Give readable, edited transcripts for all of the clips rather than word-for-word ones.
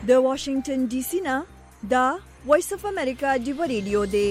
د واشنگټن ډي سي نه دا وایس اف امریکا ډیو ریډیو دی.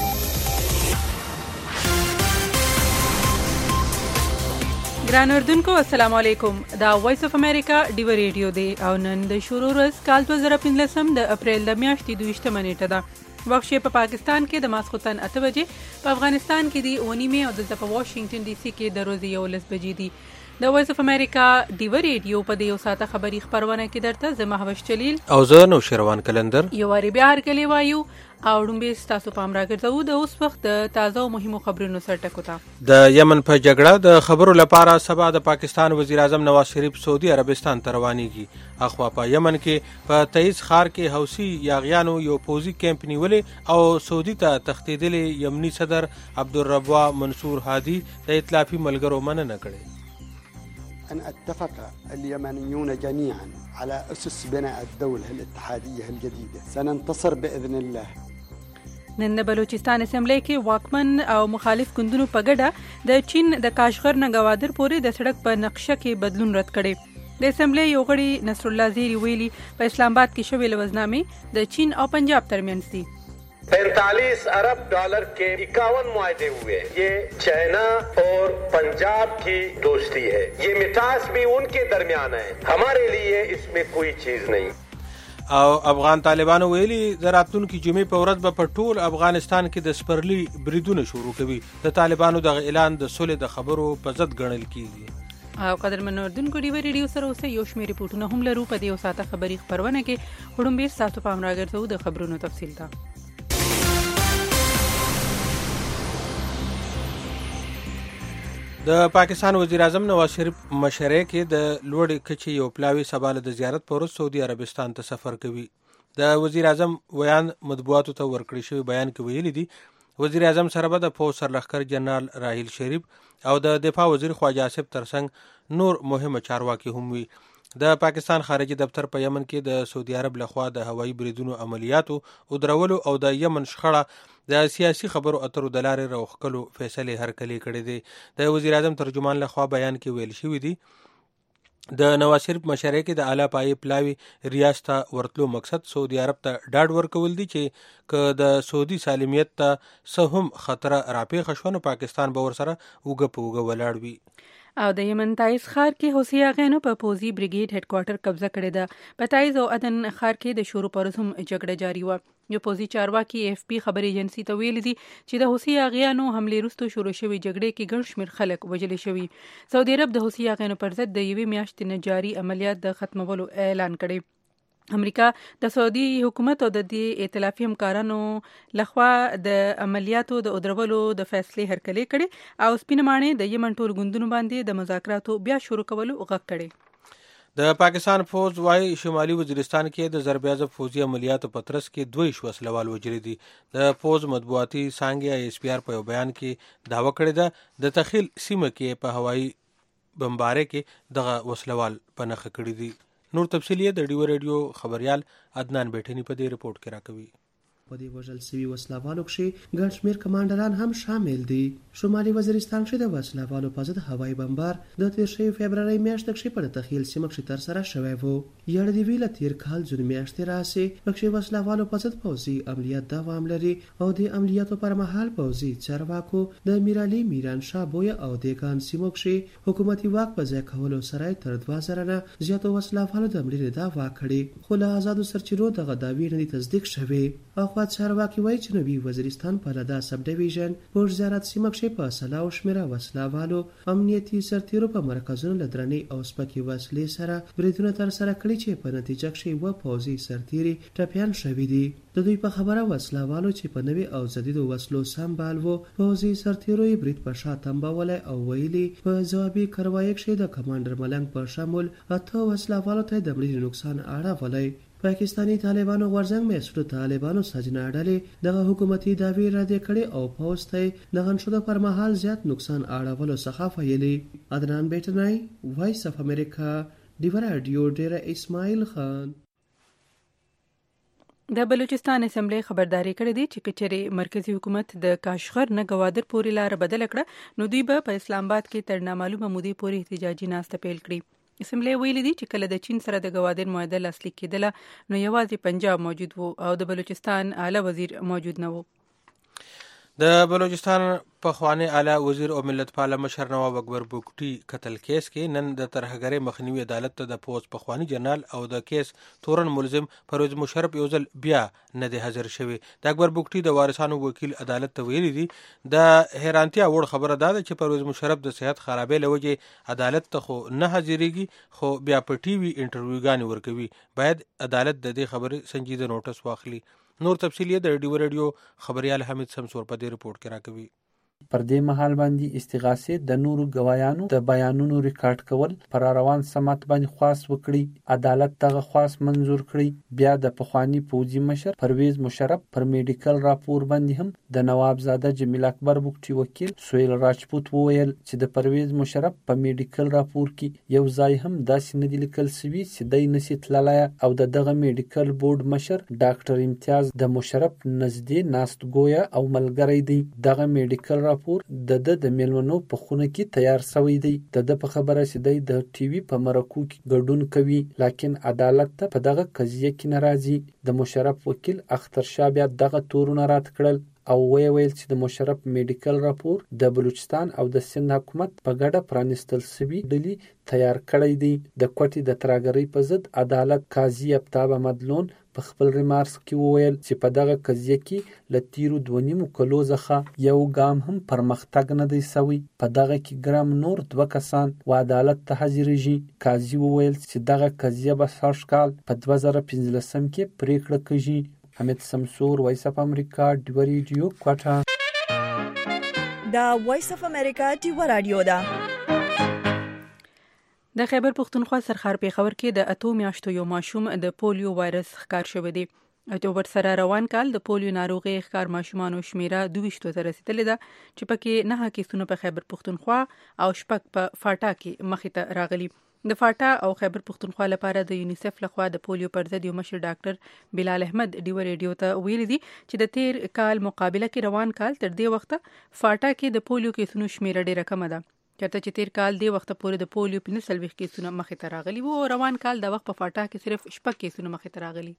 ګران اردوونکو السلام علیکم. دا وایس اف امریکا ډیو ریډیو دی او نن د شروع ورځ کال 2015 د اپریل د میاشتې 22 نیټه ده. وخت په پاکستان کې د ماسخوتن 8 بجې، په افغانستان کې د 9 او دلته په واشنگټن ډي سي کې د ورځې 11 بجې دي. د وایس اف امریکا ډیو ریډیو په دې یو ساعته خبری خبرونه کې درته زه مهوش جلیل او زه نوشروان کلندر یو واری بیا هرکلی وایو او ډومبه تاسو پام راګرځو د اوس وخت د تازه او مهمو خبرونو سره ټکو ته. د یمن په جګړه د خبرو لپاره سبا د پاکستان وزیر اعظم نواز شریف سعودي عربستان ته روانېږي. اخوا په یمن کې په تیز ښار کې حوثي یاغیانو یو پوځي کیمپ نیولې او سعودي ته تښتېدلي یمني صدر عبدالربوا منصور هادي د ائتلافي ملګرو مننه کړې. أن اتفق اليمنيون جميعا على أسس بناء الدولة الاتحادية الجديدة سننتصر بإذن الله. نن بلوچستان اسمبلی کې واکمن او مخالف ګوندونو په ګډه د چین د کاشغر نه گوادر پورې د سړک په نقشه کې بدلون رد کړي. د اسمبلی یو غړي نصر الله زیری ویلي په اسلام آباد کې شوې لوزنامې د چین او پنجاب ترمنځ دي. 45 अरब डॉलर के 51 मुआहदे हुए. ये चाइना और पंजाब की दोस्ती है. ये मिठास भी उनके दरमियान है. हमारे लिए इसमें कोई चीज नहीं. او افغان طالبانو ویلي د راتلونکي جمعې په ورځ به په ټول افغانستان کې د سپرلي بریدونه شروع کوي. د طالبانو دغه اعلان د صلح د خبرو په ضد ګڼل کیږي. او قدرمن اردوونکو ډیو ریډیو سره اوسه یو شمېر ریپورټونه هم لرو په دې یو ساعته خبري خبرونه کې وړاندې تاسو پام راګرځو د خبرونو تفصیل ته. د پاکستان وزیر اعظم نواز شریف مشرۍ کې د لوړې کچې یو پلاوی سبا د زیارت پر وروسته سعودي عربستان ته سفر کوي. د وزیر اعظم ویان مطبوعاتو ته ورکړی شوی بیان کې ویلي دي وزیر اعظم سره به د پوځ سرلښکر جنرال راحیل شریف او د دفاع وزیر خواجه آصف ترڅنګ نور مهمه چارواکي هم وي. د پاکستان خارجي دفتر په یمن کې د سعودي عرب لخوا د هوایي بریدونو عملیاتو او درولو او د یمن شخړه د سیاسي خبرو اترو د لارې راوخکلو فیصلې هرکلي کړې دي. د وزیر اعظم ترجمان لخوا بیان کې ویل شوی دی د نواز شریف مشرۍ کې د اعلی پایې پلاوی ریاست ته ورتلو مقصد سعودي عرب ته ډاډ ورکول دي چې که د سعودي سالمیت ته څه هم خطر راپېښه شوه نو پاکستان به ورسره اوږه په اوږه ولاړ وي. او د یمن تایز ښار کې حوثي یاغیانو په پوځي بریګیډ هډ کوارټر قبضه کړې ده. په تایز او عدن ښار کې د شروع پر هم جګړه جاری وه. یو پوځي چارواکي اف پی خبري ایجنسی ته ویلي دي چې د حوثي یاغیانو حملې وروسته شروع شوې جګړې کې ګڼ شمېر خلک وژل شوي. سعودي عرب د حوثي یاغیانو پر ضد د یوې میاشتې نه جاري عملیات د ختمولو اعلان کړی. امریکا د سعودي حکومت او د دې ائتلافي همکارانو لخوا د عملیاتو د درولو د فیصلې هرکلی کړي او سپینمانه د یمن ټول ګوندونو باندې د مذاکراتو بیا شروع کولو غږ کړي. د پاکستان فوج وايي شمالي وزیرستان کې د ضربیازه فوجي عملیاتو په ترڅ کې 2 وسلوال وژل دي. د فوج مطبوعاتي څانګې اس پی آر په بیان کې داوا کړې ده د تخیل سیمه کې په هوایي بمبارۍ کې دغه وسلوال په نښه کړی دي. نور تفصیل یې د ډیو ریډیو خبريال عدنان بیٹنی په دې رپورت کې راکوي. په دې وژل سوي وسلوالو کې ګڼ شمېر کمانډران هم شامل دي. شمالي وزیرستان کې د وسلوالو په ضد هوایي بمبار د 13 فبرवरी میاشتې کې په تخیل سیمه کې ترسره شوی و. یړ دی ویل تیر کال جون میاشتې راسي پکې وسلوالو په ضد پوځي عملیات دوام لري او د عملیاتو پر مهال پوځي چارواکو د میرعلي میران شاه بویا او د کان سیمو کې حکومتي واک په ځای کولو سره تر 2000 نه زیاتو وسلوالو د مړینې دعوا کړې خو له آزادو سرچینو دغه دعوی نه تصدیق شوی. چارواکي وایي چې نوي وزیرستان په لدا سب ډیویژن پور زیارت سیمه کې په سلاو شمیره وسلوالو امنیتي سرتیرو په مرکزونو لدرنی او سپکي وسلې سره بریدونه تر سره کړي چې په نتیجه کې و پوځي سرتیري ټپيان شوي دي. د دوی په خبره وسلوالو چې په نوي او جديدو وسلو سمبال وو پوځي سرتیرو یې برید په شا تمبولای او ویلي په جوابي کاروایی کې د کمانډر ملنګ په شامل 8 وسلوالو ته د مړینې نقصان اړولای. پاکستانی طالبانو ورځنګ میسرو طالبانو سجنا ډلې دغه حکومتي دعوی رد کړي او پوز ته د غنښتو پر مهال زیات نقصان اړولو څخه ویلي. عدنان بیٹنای وایس اف امریکا ډیو رادیو ډیر اسماعیل خان. د بلوچستان اسمبلی خبرداري کړې ده چې کچېرې مرکزی حکومت د کاشغر نه گوادر پورې لار بدل کړه نو دوی به په اسلام آباد کې تر نامعلومه مودې پورې احتجاجي ناسته پیل کړي. اسمبلی ویلي دي چې کله د چین سره د ګوادر معاهده لاسلیک کېدله نو یوازې پنجاب موجود وو او د بلوچستان اعلی وزیر موجود نه وو. د بلوچستان پخوانی اعلی وزیر او ملت پاله مشر نواب اکبر بوګټي قتل کیس کې نن د ترهګرۍ مخنیوي عدالت ته د پوز پخوانی جنرال او د کیس تورن ملزم پرویز مشرف یو ځل بیا نه دی حاضر شوی. د اکبر بوګټي د وارثانو وکیل عدالت ته ویلي دي د حیرانتیا وړ خبره ده چې پرویز مشرف د صحت خرابې له وجې عدالت ته خو نه حاضرېږي خو بیا په ټي وي انټرویوګانې ورکوي. باید عدالت د دې خبرې سنجیده نوټس واخلي. نور تفصیل د ډیو رادیو خبريال حمید سمسور په دې رپورت کې راکوي. پر دې مهال باندې استغاثې د نورو گوايانو د بیانونو ریکارډ کول پر روان سمات باندې خواست وکړي. عدالت دغه خواست منزور کړي. بیا د پخوانی پوځي مشر پرویز مشرف پر میډیکل راپور باندې هم د نواب زاده جمیل اکبر بوګټي وکیل سویل راجپوت وویل چې د پرویز مشرف په میډیکل راپور کې یو ځای هم داسې نه دی لیکل شوی چې دای نسی تللای او دغه میډیکل بورډ مشر ډاکټر امتیاز د مشرف نږدې ناست ګویا او ملګری دی. دغه میډیکل راپور د میلمنو په خونه کې تیار شوی دی. د په خبره چې د ټي وي په مرکو کې ګډون کوي لکن عدالت ته په دغه قضیه کې ناراضي. د مشرف وکیل اختر شاه بیا دغه تورونه رد کړل او ویل چې د مشرف میډیکل راپور د بلوچستان او د سند حکومت په ګډه پرانستل شوی ډلې تیار کړی دی. د کوټې د ترهګرۍ په ضد عدالت قاضي افتاب احمدلون په خپل ریمارکس کې وویل چې په دغه قضیه کې له تیرو 2.5 کلو څخه یو ګام هم پرمختګ نه دی شوی. په دغه کې ګرام نور 2 کسان و عدالت ته حاضرېږي. قاضي وویل چې دغه قضیه به سږ کال په 2015 کې پریکړه کیږي. حمید سمسور، وایس اف امریکا، ډیو ریډیو، کوټه. دا وایس اف امریکا ډیو رادیو ده. د خیبر پښتونخوا سرخار پیښور کې د 8 میاشتو یو ماشوم د پولیو وایرس ښکار شوی دی. اکتوبر سره روان کال د پولیو ناروغي ښکار ماشومانو شمیره 22 ته رسیدلې ده چې پکې 9 کیسونه په خیبر پښتونخوا او 6 په فاټا کې مخې ته راغلي. د فاټا او خیبر پښتونخوا لپاره د یونیسف لخوا د پولیو پر ضد یو مشر ډاکټر بلال احمد ډیو ریډیو ته ویلي دي چې د تیر کال مقابله کې روان کال تر دې وخته فاټا کې د پولیو کیسونو شمیره ډیره کمه ده. چېرته چې تیر کال دی وخت پورې د پولیو 45 کیسونه مخې ته راغلي وو. روان کال د وخت په فاټا کې صرف 6 کیسونه مخې ته راغلي.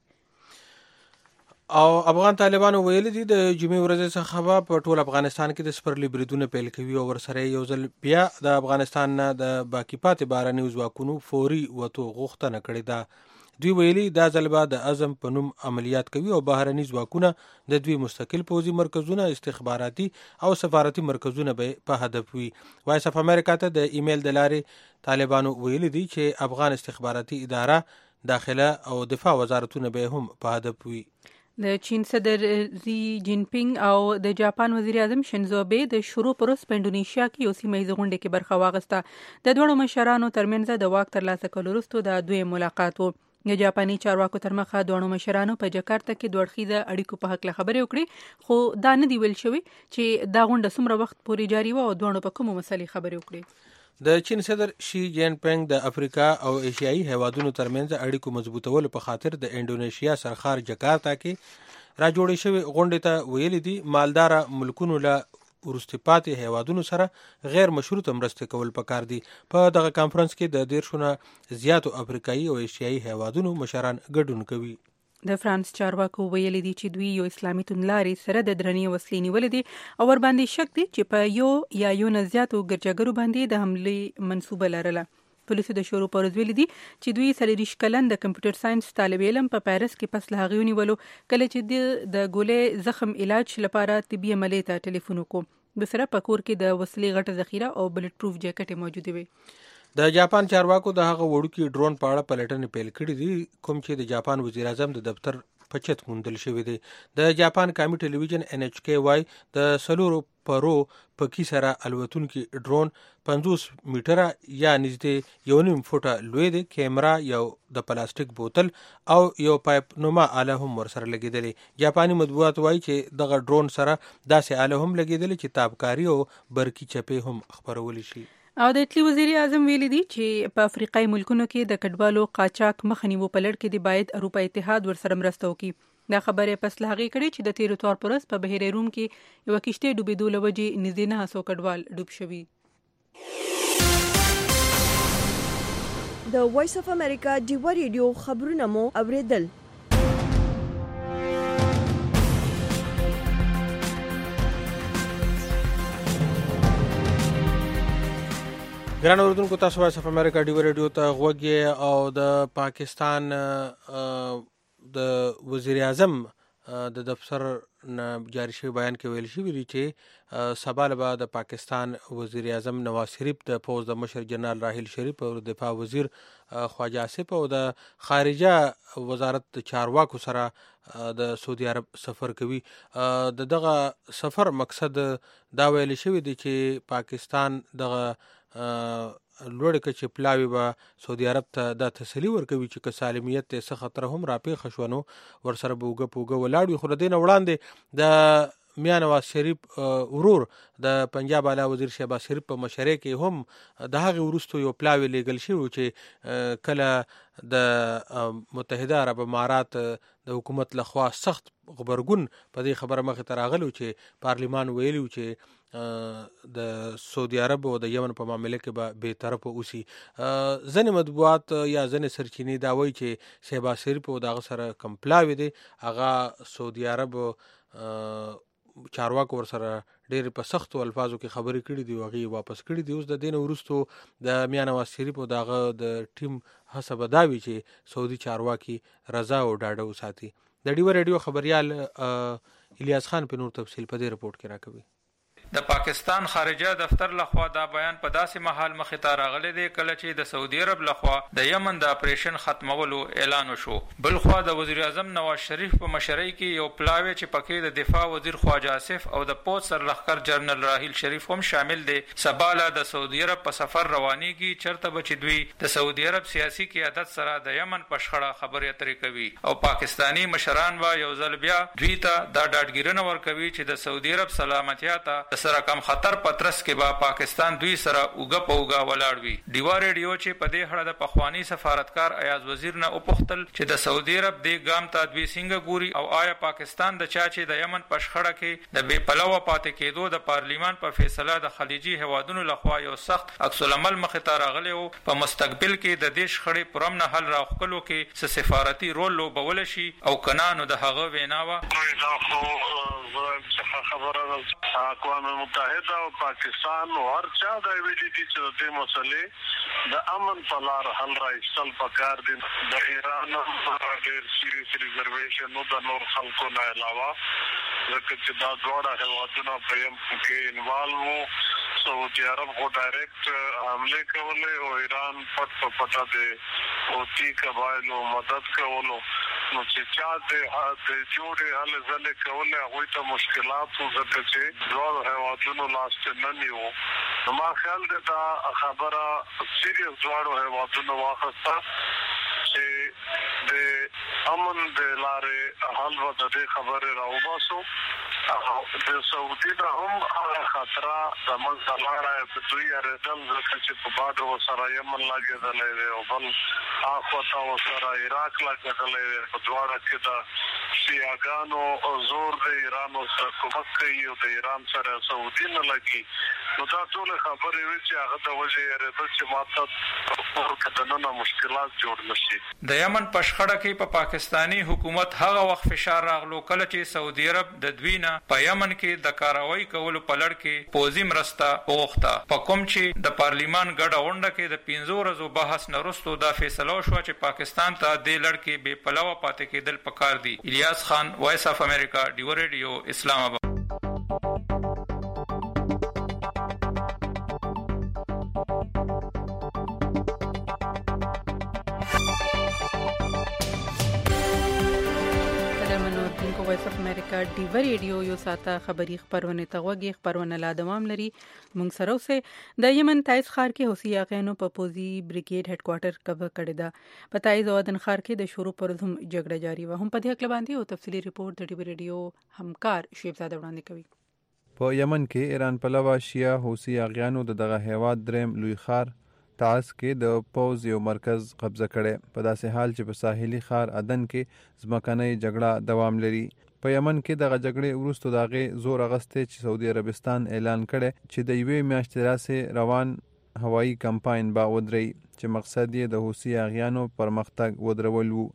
او افغان طالبانو ویلي دي د جمعې ورځې څخه په ټول افغانستان کې د سپرلي بریدونه پیل کوي او ورسره یو ځل بیا د افغانستان نه د باقی پاتې بهرنیو ځواکونو فوري وتو غوښتنه کړې ده. دوی ویلي دا ځل به د عزم په نوم عملیات کوي او بهرني ځواکونه د دوی مستقل پوځي مرکزونه، استخباراتي او سفارتي مرکزونه به په هدف وي. وایس اف امریکا ته د ایمیل د لارې طالبانو ویلي دي چې افغان استخباراتي اداره، داخله او دفاع وزارتونه به هم په هدف وي. د چین صدر زی جین پینګ او د جاپان وزیر اعظم شینزو آبه د شروع پروس په انډونیشیا کې یو سیمه ییز غونډه کې برخه واغسته. د دوه مشرانو ترمنځ د واک ترلاسه کولو وروسته د دوی ملاقات وو. د جاپاني چارواکو تر مخه دوه مشرانو په جکارتا کې دوه اړخیزه اړیکو په حق له خبرې وکړي، خو دا نه دی ویل شوی چې دا غونډه څومره وخت پورې جاري و او دوه په کومو مسلې خبرې وکړي. د چین صدر شي جین پینګ د افریقا او ایشیایي هیوادونو ترمنځ اړیکو مضبوطولو په خاطر د انډونیشیا سرخار جکارتا کې را جوړې شوی غونډې ته ویلي دي مالدار ملکونو له وروسته پاتې هیوادونو سره غیر مشروطه مرسته کول پکار دي. په دغه کانفرنس کې د 10 زیاتو افریقایي او ایشیایي هیوادونو مشران ګډون کوي. د فرانس چارواکو ویلي دي چې دوی یو اسلامي توندلارې سره د درنې وسلې نیولې دي او ور باندې شک دي چې په یو نه زیاتو ګرجاګرو باندې د حملې منسوبه لرله. پولیسو د شروع پر ویلي دي چې دوی 30 کلن د کمپیوټر ساينس طالب علم په پاریس کې پس له هغې ونیولو کله چې د ګولې زخم علاج لپاره طبي عملې ته ټلیفون وکړو. د سره په کور کې د وسلې غټه ذخیره او بلټ پروف جاکټ موجوده وي. د جاپان چارواکو د هغه وړوکي ډرون په اړه پلټنې پیل کړې دي کوم چې د جاپان وزیر اعظم د دفتر په چت موندل شوی دی. د جاپان قومي ټلویزیون NHK وايي د سلورو پرو پکی سره الوتونکي ډرون 50 میټره یا نږدې 1.5 فوټه لوی دی. کیمرا، یو د پلاستیک بوتل او یو پایپ نوما آله هم ورسره لګیدلې. جاپاني مطبوعات وايي چې دغه ډرون سره داسې آله هم لګیدلې چې تابکاری او برقي چپې هم خبرول شي. او د اټلی وزیر اعظم ویلي دي چې په افریقایي ملکونو کې د کډوالو قاچاق مخنیوي په لړ کې د باید اروپا اتحاد ورسره مرسته وکړي. دا خبره پس له هغې کړې چې د تیر اتوار پر ورځ په بحر روم کې یو کشته ډوبېدو له وجې نږدې 900 کډوال ډوب شوي. د وایس اف امریکا ډیوا ریډیو خبرونه مو اوریدل. ګران اوریدونکو، تاسو وایس اف امریکا ډیوا ریډیو ته غوږی او د پاکستان د وزیر اعظم د دفتر جاری شوی بیان کې ویل شوی دی چې سبا به د پاکستان وزیر اعظم نواز شریف د پوز د مشر جنرال راحیل شریف او دفاع وزیر خواجه آصف او د خارجه وزارت چارواکو سره د سعودي عرب سفر کوي. دغه سفر مقصد دا ویل شوی دی چې پاکستان دغه لوړ کچې پلاوی به سعودي عرب ته دا تسلی ورکوي چې که سالمیت ته څه خطر هم راپېښه شو نو ورسره به اوږه په اوږه ولاړ وي. خو د دې نه وړاندې د میا نواز شریف ورور د پنجاب اعلی وزیر شهباز شریف په مشرۍ کې هم د هغې وروستو یو پلاوی لیږل شوی چې کله د متحده عرب امارات د حکومت لخوا سخت غبرګون په دې خبره مخې ته راغلی چې پارلیمان ویلي چې د سعودي عرب او د یمن په معاملې کې به بې طرفه اوسي. ځینې مطبوعات یا ځینې سرچینې دا وایي چې شهباز شریف او د هغه سره کوم پلاوی دی هغه سعودي عرب چارواکو ورسره ډېر په سختو الفاظو کې خبرې کړي دي او هغې واپس کړي دي. اوس د دې نه وروستو د میا نواز شریف او د هغه د ټیم هڅه به دا وي چې سعودي چارواکي رضا او ډاډه وساتي. د ډیوا ریډیو خبریال الیاس خان په نور تفصیل په دې رپورټ کې راکوي. د پاکستان خارجه دفتر لخوا دا بیان په داسې مهال مخې ته راغلی دی کله چې د سعودي عرب لخوا د یمن د اپریشن ختمولو اعلان وشو. بل خوا د وزیر اعظم نواز شریف په مشرۍ کې یو پلاوی چې پکې د دفاع وزیر خواجه آصف او د پوځ سرلښکر جنرال راحیل شریف هم شامل دی سبا له د سعودي عرب په سفر روانېږي چېرته به چې دوی د سعودي عرب سیاسي قیادت سره د یمن په شخړه خبرې اترې کوي او پاکستانی مشران به یو ځل بیا دوی ته دا ډاډګیرنه ورکوي چې د سعودي عرب سلامتیا ته سره کم خطر پترس کې به پاکستان دوی سره اوږه په اوږه ولاړ وي. ډیوا ریډیو چې په دې اړه د پخوانی سفارتکار ایاز وزیر نه وپوښتل چې د سعودي عرب دې ګام ته دوی څنګه ګوري او آیا پاکستان د چا چې د یمن په شخړه کې د بې پلوه پاتې کېدو د پارلیمان په فیصله د خلیجي هیوادونو لخوا یو سخت عکس العمل مخې ته راغلی و په مستقبل کې د دې شخړې پر امن حل راوښکلو کې څه سفارتي رول لوبولی شي او که نه نو د هغه وینا وه. اقوام متحده او پاکستان او هر چا دا ویلي دي چې د دې مسلې د امن په لار حل راوستل پکار دي. د ایران ډېر سیریس ریزرویشن نو د نور خلکو نه علاوه ځکه چې دا دواړه هیوادونه په یم کې انوالو وو. سعودي عرب خو ډایرکټ حملې کولې او ایران پټ په پټه د حوثي قبایلو مدد کولو نو چې چا د جوړې هلې ځلې کولې هغوی ته مشکلات وو ځکه چې دواړو هیوادونو لاس ته نه نیو. نو ما خیال دی دا خبره سیریس دواړو هیوادونو واخیسته چې د امن د لارې حل به د دې خبرې راوباسو. د سعودي نه هم هغه خطره د منځه لاړه په دوی اړېدل ځکه چې په بادر ورسره یمن لګېدلی دی او بل اخواته ورسره عراق لګېدلی دی. په دواړه کې د شیعاګانو زور د ایران ورسره کومک کوي او د ایران سره سعودي نه لګي. نو دا ټولې خبرې وي چې هغه د وجې اړېدل چې ما ته کور کې دننه مشکلات جوړ نه شي. د یمن په شخړه کې په پاکستانی حکومت هغه وخت فشار راغلو کله چې سعودي عرب د دوی نه په یمن کې د کاروایی کولو په لړ کې پوځي مرسته وغوښته. په کوم چې د پارلیمان ګډه غونډه کې د 15 ورځو بحث نه وروسته دا فیصله وشوه چې پاکستان ته دې لړ کې بې پلوه پاتې کېدل پکار دي. الیاس خان، وایس اف امریکا، ډیوا ریډیو، اسلام آباد. وایس اف امریکا ډیوا ریډیو یو ساته خبری خبرونه ته غوږی خبرونه لا دوام لري. مونږ سره اوسه د یمن تایز خار کې حوثي یاغیانو په پوزي بریګیډ هډ کوارټر کبه کړی دا په تایز او دن خار کې د شروع پر هم جګړه جاری و. هم په دې اړه باندې او تفصیلی ریپورت د ډیوا ریډیو همکار شیبزاده وړاندې کوي. په یمن کې ایران پلوه شیا حوثي یاغیانو دغه هیواد دریم لوی خار تاس کې د پوز یو مرکز قبضه کړي په داسې حال چې په ساحلي خار عدن کې ځمکنۍ جګړه دوام لري. په یمن کې دغه جګړې وروسته دغه زور اغسته چې سعودي عربستان اعلان کړي چې د یوې میاشتې راسه روان هوایی کمپاین با ودري چې مقصد یې د حوثي اغیانو پرمختګ ودرول وو.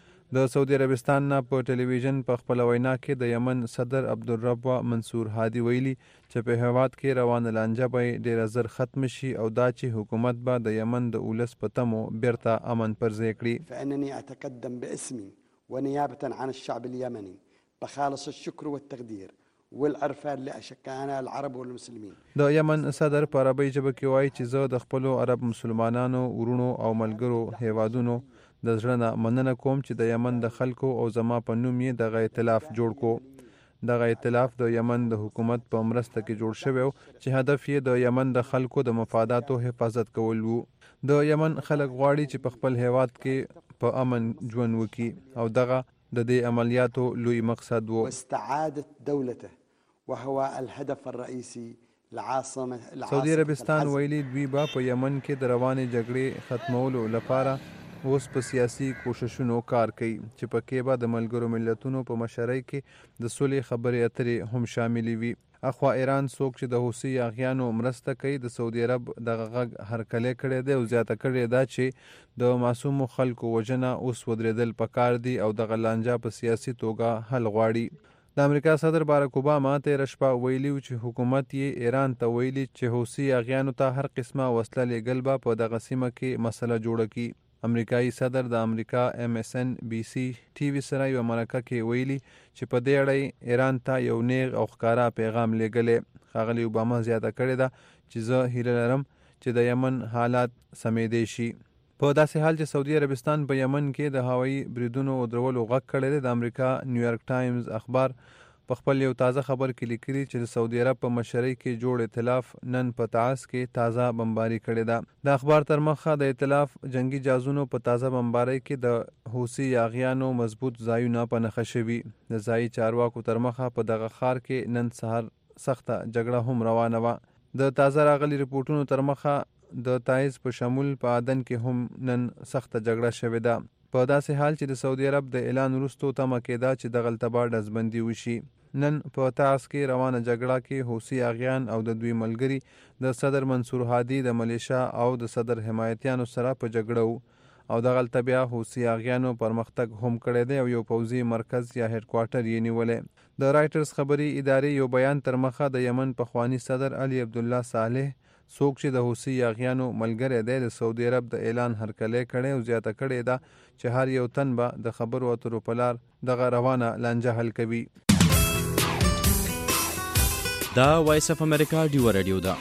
د سعودي عربستان نه په ټلویزیون په خپل وینا کې د یمن صدر عبدالرب منصور هادي ویلي چې په هواد کې روانه لانجه به ډېر زر ختم شي او دا چې حکومت به د یمن د اولس په تمو بیرته امن پرځای کړي. فانني اتقدم باسمي ونيابه عن الشعب اليمني بخالص الشكر والتقدير والعرفان لاشقائنا العرب والمسلمين. د یمن صدر په عربی ژبه کې وایي چې زه د خپل عرب مسلمانانو ورونو او ملګرو هیوادونو د زړه نه مننه کوم چې د یمن د خلکو او زما په نوم یې دغه ائتلاف جوړ کو. دغه ائتلاف د یمن د حکومت په مرسته کې جوړ شوی چې هدف یې د یمن د خلکو د مفاداتو حفاظت کول وو. د یمن خلک غواړي چې په خپل هیواد کې په امن ژوند وکړي او دغه د دې عملیاتو لوی مقصد وو. واستعادة دولته وهو الهدف الرئيسي لعاصمه سعودي عربستان ویلي دوی به په یمن کې د روانې جګړې ختمولو لپاره اوس په سیاسي کوششونو کار کوي چې پکې به د ملګرو ملتونو په مشرۍ کې د صلح خبرې اترې هم شاملې وي. اخوا ایران څوک چې د حوثي اغیانو مرسته کوي د سعودي عرب دغه غږ هرکلی کړی دی او زیاته کړې ده چې د معصومو خلکو وژنه اوس ودرېدل پکار دي او دغه لانجه په سیاسي توګه حل غواړي. د امریکا صدر باراک اوباما تېره شپه ویلي چې حکومت یې ایران ته ویلي چې حوثي اغیانو ته هر قسمه وسله لیږل به په دغه سیمه کې مسله جوړه کړي. امریکایي صدر د امریکا MSNBC ټي وي سره یو مرکه کې ویلي چې په دې اړه ایران ته یو نیغ او ښکارا پیغام لیږلی. ښاغلي اوباما زیاته کړې ده چې زه هیله لرم چې د یمن حالات سمېدی شي. په داسې حال چې سعودي عربستان په یمن کې د هوایي بریدونو درولو غږ کړی دی، د امریکا نیویارک ټایمز اخبار په خپل یو تازه خبر کې لیکلي چې د سعودي عرب په مشرۍ کې جوړ ائتلاف نن په تعز کې تازه بمباري کړې ده. د اخبار تر مخه د ائتلاف جنگي جازونو په تازه بمبارۍ کې د حوثي اغیانو مضبوط ځایونه په نښه شوي. د ځایي چارواکو تر مخه په دغه ښار کې نن سهار سخته جګړه هم روانه وه. د تازه راغلي رپورټونو تر مخه د تایز په شمول په عدن کې هم نن سخته جګړه شوې ده. په داسې حال چې د سعودي عرب د اعلان وروسته تمه کېده چې دغه التبا ډزبندي وشي. نن په تعز کې روانه جګړه کې حوثي اغیان او د دوی ملګري د صدر منصور هادي د ملیشا او د صدر حمایتیانو سره په جګړه وو او دغه التبیا حوثي اغیانو پرمختګ هم کړی دی او یو پوځي مرکز یا هډ کوارټر یې نیولی. د رایټرز خبري ادارې یو بیان تر مخه د یمن پخوانی صدر علي عبدالله صالح څوک چې د حوثي اغیانو ملګری دی د سعودي عرب د اعلان هرکلی کړی او زیاته کړې ده چې هر یو تن به د خبرو اترو په لار دغه روانه لانجه حل کوي. دا وایس اف امریکا ډیو رادیو ده.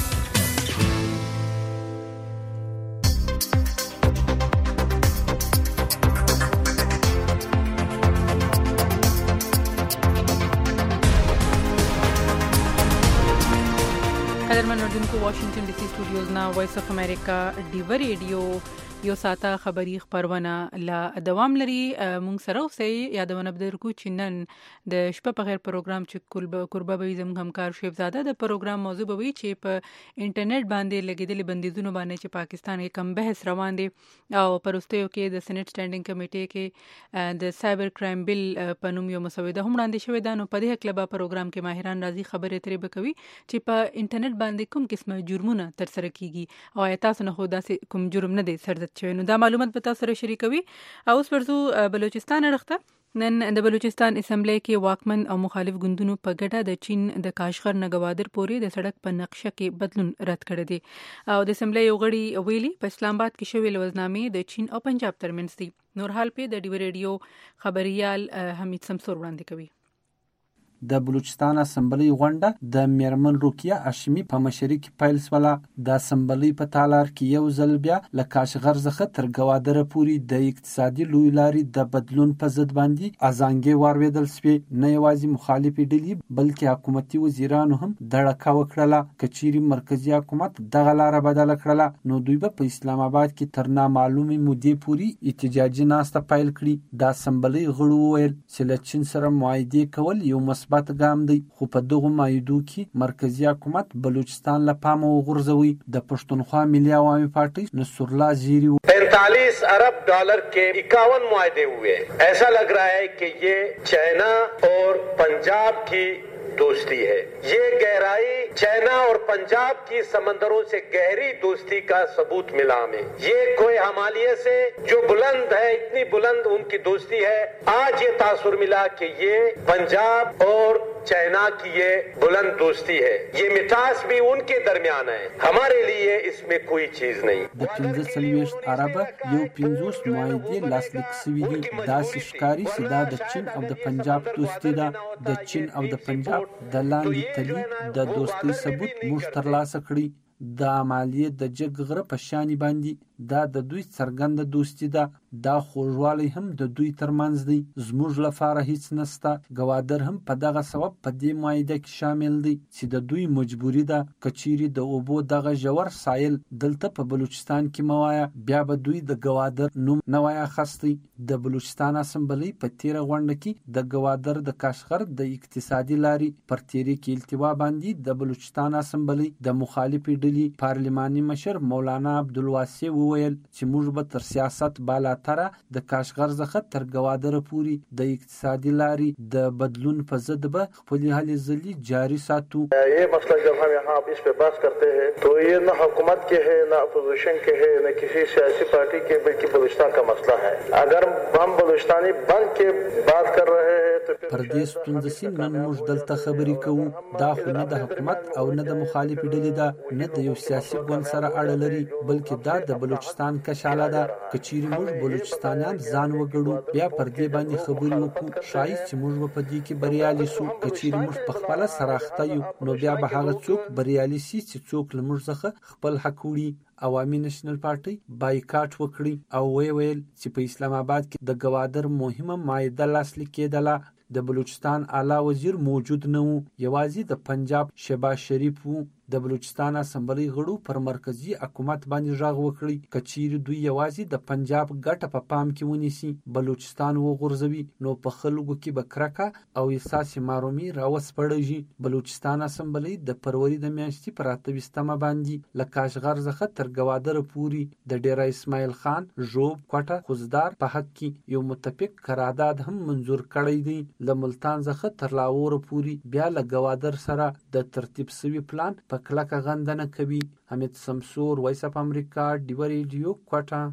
قدرمن اردوونکو واشنگټن ډي سي سټوډیوز نه وایس اف امریکا ډیو رادیو یو ساته خبری خبرونه لا دوام لري. مونږ سره اوسئ. یادونه بدرکو چې نن د شپه په غیر پروګرام چې قربه به زموږ همکار شیف زاده د پروګرام موضوع به وي چې په انټرنیټ باندې لګیدلې بندیزونو باندې چې پاکستان کې کم بحث روان دي او پروستیو کې د سېنات سټانډینګ کمیټې کې د سایبر کرایم بل په نوم یو مسوده هم وړاندې شوې ده. نو په دې حق له پروګرام کې ماهران راځي خبرې ترې بکوي چې په انټرنیټ باندې کوم قسمه جرمونه تر سره کیږي او تاسو نه خو داسې کوم جرم نه دی سرزت شوی. نو دا معلومات به تاسو سره شریکوي. او اوس ورځو بلوچستان اړخته نن د بلوچستان اسمبلی کې واکمن او مخالف ګوندونو په ګډه د چین د کاشغر نه ګوادر پورې د سړک په نقشه کې بدلون رد کړی دی او د اسمبلی یو غړي ویلي په اسلام آباد کې شوې لوزنامې د چین او پنجاب ترمنځ دي. نور حال په د ډیو رادیو خبريال حمید سمسور وړاندې کوي. د بلوچستان اسمبلی غونډه د میرمن روکیه هاشمي په مشرۍ کې پیل شوله. د اسمبلی په تالار کې یو ځل بیا له کاشغر څخه تر ګوادره پورې د اقتصادي لوی لارې د بدلون په ضد باندې اذانګې واورېدل شوې. نه یوازې مخالفې ډلې بلکې حکومتي وزیرانو هم دړکه وکړله. که چیرې مرکزي حکومت دغه لاره بدله کړله نو دوی به په اسلام آباد کې تر نامعلومې مودې پورې احتجاجي ناسته پیل کړي. د اسمبلی غړو وویل چې له چین سره معاهدې کول یو مثبت ګام دی، خو په دغه معاهدو کې مرکزی حکومت بلوچستان له پامه وغورځوي. د پښتونخوا ملي عوامي پارټي نصر الله زیری 45 अरब डॉलर के 51 मुआहदे हुए. ऐसा लग रहा है कि ये चाइना और पंजाब की दोस्ती है। ये गहराई चाइना और पंजाब की समंदरों से गहरी दोस्ती का सबूत मिला हमें। ये कोई हिमालय से जो बुलंद है, इतनी बुलंद उनकी दोस्ती है। आज ये तासुर मिला कि ये पंजाब और चाइना की ये बुलंद दोस्ती है, ये मिठास भी उनके दरमियान है। हमारे लिए इसमें कोई चीज नहीं। د 15 عربه یو 50 معاهدې لاسلیک شوي دي. داسې ښکاري چې دا د چین او د پنجاب دوستي ده. د چین او د پنجاب د لاندې تلي د دوستۍ ثبوت موږ ترلاسه کړی. د عملیې د جګ غره په شانې باندې دا د دوی څرګنده دوستي ده. دا خوږوالی هم د دوی ترمنځ دی. زموږ لپاره هیڅ نسته. ګوادر هم په دغه سبب په دې معاهده کې شامل دی چې د دوی مجبوري ده که چیرې د اوبو دغه ژور سایل دلته په بلوچستان کې موایا بیا به دوی د ګوادر نوم نه وای اخستی. د بلوچستان اسمبلی په تیره غونډه کې د ګوادر د کاشغر د اقتصادي لاري پر تیری کې التوا باندې د بلوچستان اسمبلی د مخالفې ډلې پارلماني مشر مولانا عبدالواسع وویل چې موږ به تر سیاست بالاتره د کاشغر څخه تر ګوادر پورې د اقتصادي لاري د بدلون په ضد به خپل هلې ځلې جاری ساتو. ये मसला जब हम यहाँ इस पे बात करते हैं तो ये न हुकूमत के है, न अपोजिशन के है, न किसी सियासी पार्टी के, बल्कि बलूचिस्तान का मसला है. अगर हम बलूचिस्तानी बन के बात कर रहे हैं तो پر دې ستونزې چې نن موږ دلته خبرې کوو دا خو نه د حکومت او نه د مخالفې ډلې ده, نه د یو سیاسي ګوند سره اړه لري, بلکې دا د بلوچستان کشاله ده. که چیرې موږ بلوچستانیان ځان وګړو بیا پر دې باندې خبرې وکړو شاید چې موږ په دې کې بریالي شو. که چیرې موږ په خپله سره اخته یو نو بیا به هغه څوک بریالي شي چې څوک له موږ څخه خپل حق وړي. عوامي نېشنل پارټي بایکاټ وکړي او ویل چې په اسلام آباد کې د ګوادر مهمه معاهده لاسلیک کېدله. د بلوچستان اعلی وزیر موجود نه وو, یوازې د پنجاب شهباز شریف وو. د بلوچستان اسمبلی غړو پر مرکزی حکومت باندې ژغ وکړي که چیرې دوی یوازې د پنجاب ګټه په پام کې ونیسي, بلوچستان وغورځوي, نو په خلکو کې به کرکه او احساس محرومي راوسپړږي. بلوچستان اسمبلی د فروری د میاشتې په 28 باندې له کاشغر څخه تر ګوادر پورې د ډیره اسماعیل خان, ژوب, کوټه, خوزدار په حق کې یو متفق قرارداد هم منظور کړی دی. له ملتان څخه تر لاهور پورې بیا له ګوادر سره د ترتیب شوي پلان په کلکه غندنه کوي. حمید سمسور, وایس اف امریکا, ډیوه ریډیو, کوټه.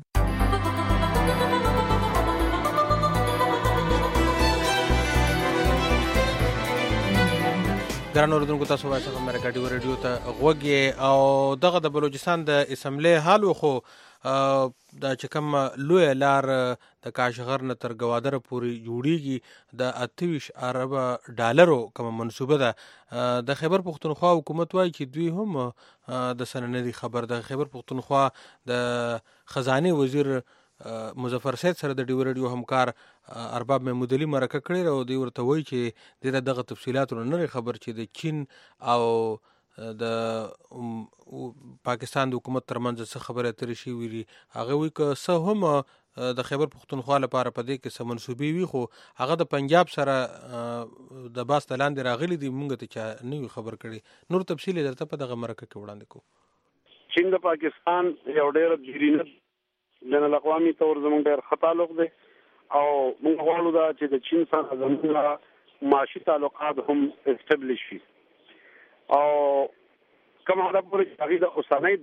ګران اوریدونکو, تاسو وایس اف امریکا ډیوه ریډیو ته غوږ یې او دغه د بلوچستان د اسمبلی حال خو دا چې کوم لوی لار د کاشغر نه تر ګوادر پورې جوړیږي د 28 ارب ډالرو کوم منصوبه ده. د خیبر پختونخوا حکومت وایي چې دوی هم د سنندي خبر. د خیبر پختونخوا د خزانه وزیر مظفر سید سره د ډیو ریډیو همکار ارباب محمود علي مرکه کړې او دی ورته وایي چې دغه تفصيلات نه خبر چې د چین او د پاکستان د حکومت ترمنځ څه خبره اترې شي ویلي. هغه وایي که څه هم د خیبر پختونخوا لپاره په دې کې څه منصوبې وي خو هغه د پنجاب سره د باس د لاندې راغلي دي, مونږ ته چا نه وي خبر کړي. نور تفصیل درته په دغه مرکه کې وړاندې کوو. چین د پاکستان یو ډېر جریمه بین الاقوامي تور زموږ ډېر خطالق دی او موږ غواړو دا چې د چین سره زموږ معاشي تعلقات هم اسټابلیش شي او کوم هغه پورې هغه د اوسنۍ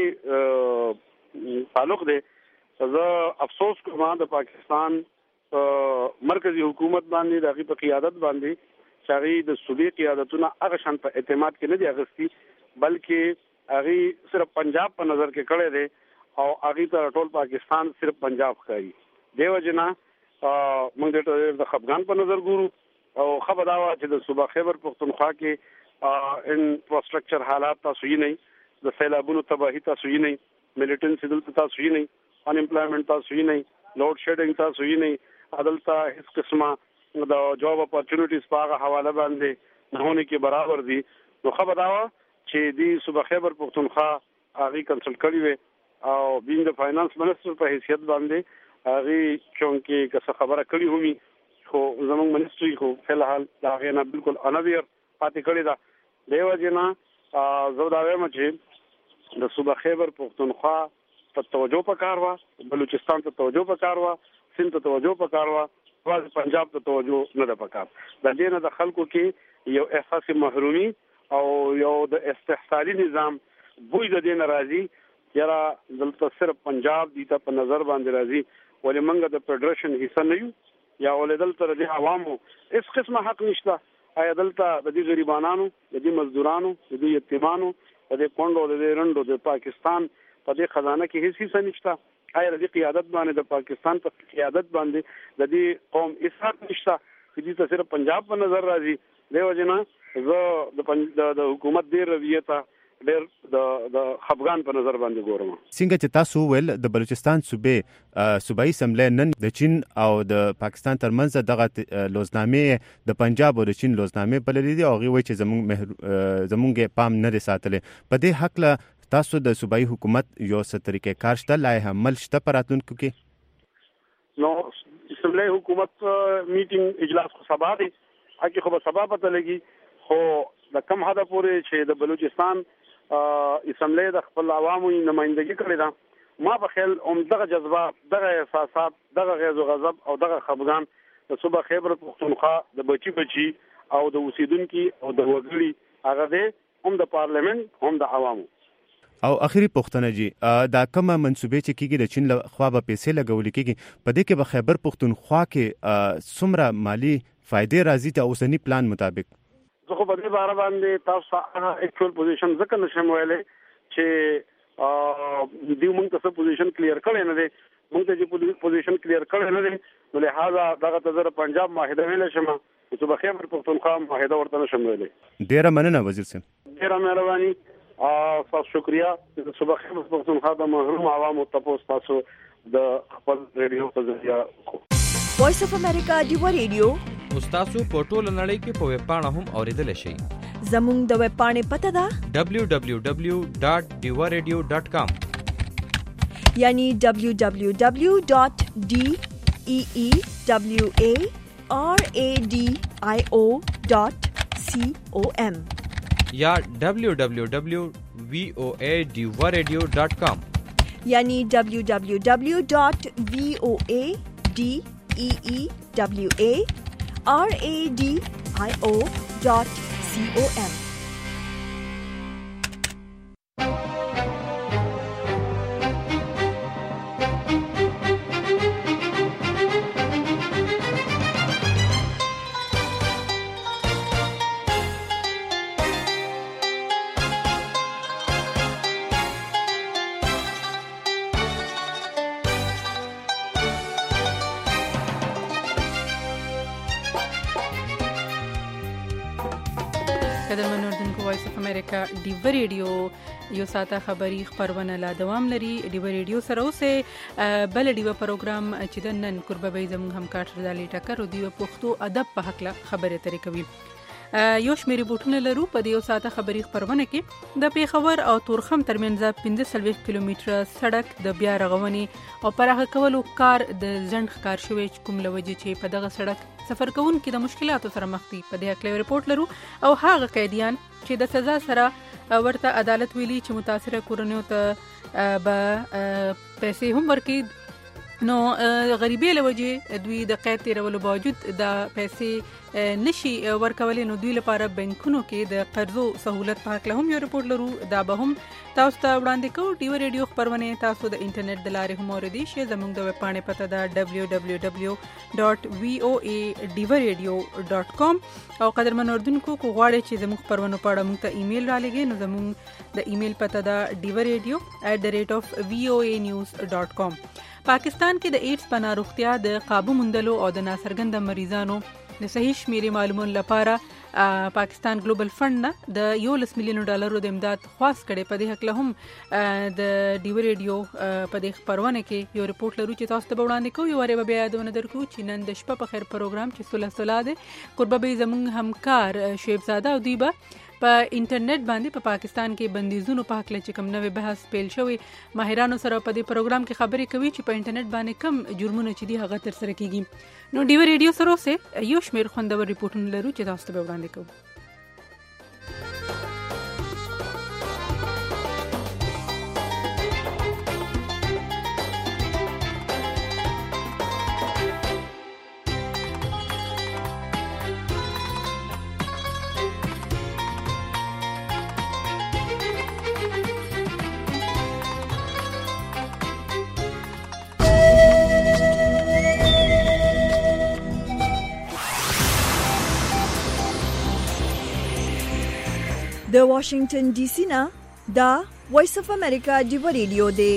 دورې تعلق دی. زه افسوس کوم د پاکستان مرکزی حکومت باندې د هغې په قیادت باندې چې هغې د صوبې قیادتونه هغه شان په اعتماد کې نه دي اخیستي, بلکې هغې صرف پنجاب په نظر کې کړی دی او هغې ته ټول پاکستان صرف پنجاب ښکاري. دې وجې نه موږ دې ته د خفګان په نظر ګورو او ښه به دا وه چې د صوبه خیبر پختونخوا کې انفراسټرکچر حالات تاسو یې نه, د سیلابونو تباهي تاسو یې نه, ملیټنسي دلته تاسو یې نه, انمپلایمنټ تاسو یې نه, لوډ شیډنګ تاسو یې نه, دلته هیڅ قسمه د جاب اپورچونیټیز په هغه حواله باندې نه هونه کې برابر دي. نو ښه به دا وه چې دې صوبه خیبر پختونخوا هغې کنسلټ کړي وې او بین د فاینانس منسټر په حیثیت باندې هغې چونکې که څه خبره کړې هم وي خو زموږ منسټري خو فی الحال د هغې نه بالکل انویر پاتې کړې ده. دې وجې نه زه دا وایم چې د صوبه خیبر پختونخوا ته توجه پکار وه, بلوچستان ته توجه پکار وه, سند ته توجه پکار وه, یوازې پنجاب ته توجه نه ده پکار. د دې نه د خلکو کې یو احساس محرومي او یو د استحصالي نظام بوی د دین راځي یاره دلته صرف پنجاب دي ته په نظر باندې راځي ولې موږ د فدریشن حصہ نه یو یا ولې دلته د عوامو هیڅ قسمه حق نشته آیا دلته د دې غریبانو د دې مزدورانو د دې یتیمانو د دې کونډو د دې رندو د پاکستان په دې خزانه کې هیڅ حصہ نشته آیا د دې قیادت باندې د پاکستان په قیادت باندې د دې قوم اساس نشته چې دې ته صرف پنجاب په نظر راځي دیو جنا زه د حکومت ډیر رویه ته ډیر د خفغان په نظر باندې ګورم. څنګه چې تاسو ول د بلوچستان صوبای اسمبلی نن د چین او د پاکستان ترمنځ دغه لوزنامې د پنجاب او د چین لوزنامې بللې دي او غوي چې زمونږ پام نه رساتلې په دې حق له تاسو د صوبای حکومت یو څه طریقې کار شته لای عمل شته پراتونکو کې نو اسمبلی حکومت میټینګ اجلاس کو سبا دی اکی خو سبا پته لګي خو د کم حدا پورې چې د بلوچستان اسمبلی د خپل عوامو نمائندګي کړې ده ما په خیال دغه جذبات دغه احساسات دغه غیظ او غضب او دغه خفګان د صوبه خیبر پختونخوا د بچي او د اوسیدونکو او د وګړي هغه د د پارلیمنت هم د عوامو او اخیری پښتنه جی دا کومه منسوبې چې کیږي د چین له خوا به پیسې لګول کیږي په دې کې به خیبر پختونخوا کې څومره مالی فائدې راځي ته اوسنی پلان مطابق زه خو په دې باره باندې تاسو هغه اکچوال پوزیشن ځکه نشم ویلې چې دیو موږ ته پوزیشن کلیر کړی نه دی موږ ته چې پوزیشن کلیر کړی نه دی نو لہذا دغه تزر پنجاب معاهده ویل شم چې په خیبر پختونخوا معاهده ورته نشم ویلې. ډیره مننه وزیر صاحب. ډیره مهرباني تاسو شکریا چې صبح خیبر پختونخوا د محروم عوامو تاسو د خپل ریډیو په ذریعہ وایس اف امریکا دیو ریډیو تاسو په ټوله نړۍ کې په ویب پاڼه هم اوریدل شئ. زموږ د ویب پاڼې پته ده www.diwaradio.com یعنی www.deewaradio.com یا www.voadiwaradio.com یعنی www.voadiwaradio.com قدرمن اردوونکو وایس اف امریکا ډیو ریډیو یو ساته خبری خبرونه لا دوام لري. ډیو ریډیو سره اوسه بل ډیو پروګرام چې د نن قربوي زموږ همکار رضالي ټکر او دیو پښتو ادب په حق له خبره ترې کوي. یو شمېر بوټونه لرو په دې یو ساته خبری خبرونه کې د پیښور او تورخم ترمنځ 15 کیلومتره سړک د بیا رغونې او پراخه کولو کار د ځنډ ښکار شوی کوم لوجه چې په دغه سړک سفر کوونکي د مشکلاتو سره مخ دي. په دې اړه ریپورت لرو او هغه قیدیان چې د سزا سره ورته عدالت ویلي چې متاثره کورنیو ته به پیسې هم ورکړي نو غریبی لوجه دوی د قید تیرولو باوجود د پیسې نشي ورکولې نو دوی لپاره بانکونو کې د قرضو سہولت په حق له هم یو ریپورت لرو. دا به هم تاسو ته وړاندې کوو. ډیو ریډیو خبرونه تاسو د انټرنیټ د لارې هم اوریدئ شئ. زموږ د ویب پاڼې پته ده www.voaradio.com او قدرمن اردوونکو کو غواړئ چې زموږ خبرونه په اړه موږ ته ایمیل را لګئ نو زموږ د ایمیل پته ده diwaradio@voanews.com. پاکستان کې د ایډز په ناروغتیا د قابو موندلو او د ناڅرګند مریضانو د صحیح شمیرې معلومولو لپاره پاکستان ګلوبل فند نه د $11 ملیون د امداد خواست کړي. په دې حق له هم د ډیو ریډیو په دې خبرونه کې یو ریپورت لرو چې تاسو ته وړاندې کوو. یو واره بیا یادونه درکو چې نن د شپه په خیر پروګرام چې صلح ده قربوي زموږ همکار شعیب زاده او دوی به په انټرنیټ باندې په پاکستان کې بندیزونو په حق له چې کوم نوې بحث پیل شوی ماهرانو سره په دې پروګرام کې خبرې کوي چې په انټرنیټ باندې کم جرمونه چې دي هغه تر سره کیږي. نو ډیو ریډیو سره اوسه یو شمېر خوندور ریپورتونه لرو چې تاسو ته وړاندې کوو. د واشنگټن ډي سي نه دا وایس اف امریکا ډیو ریډیو دی.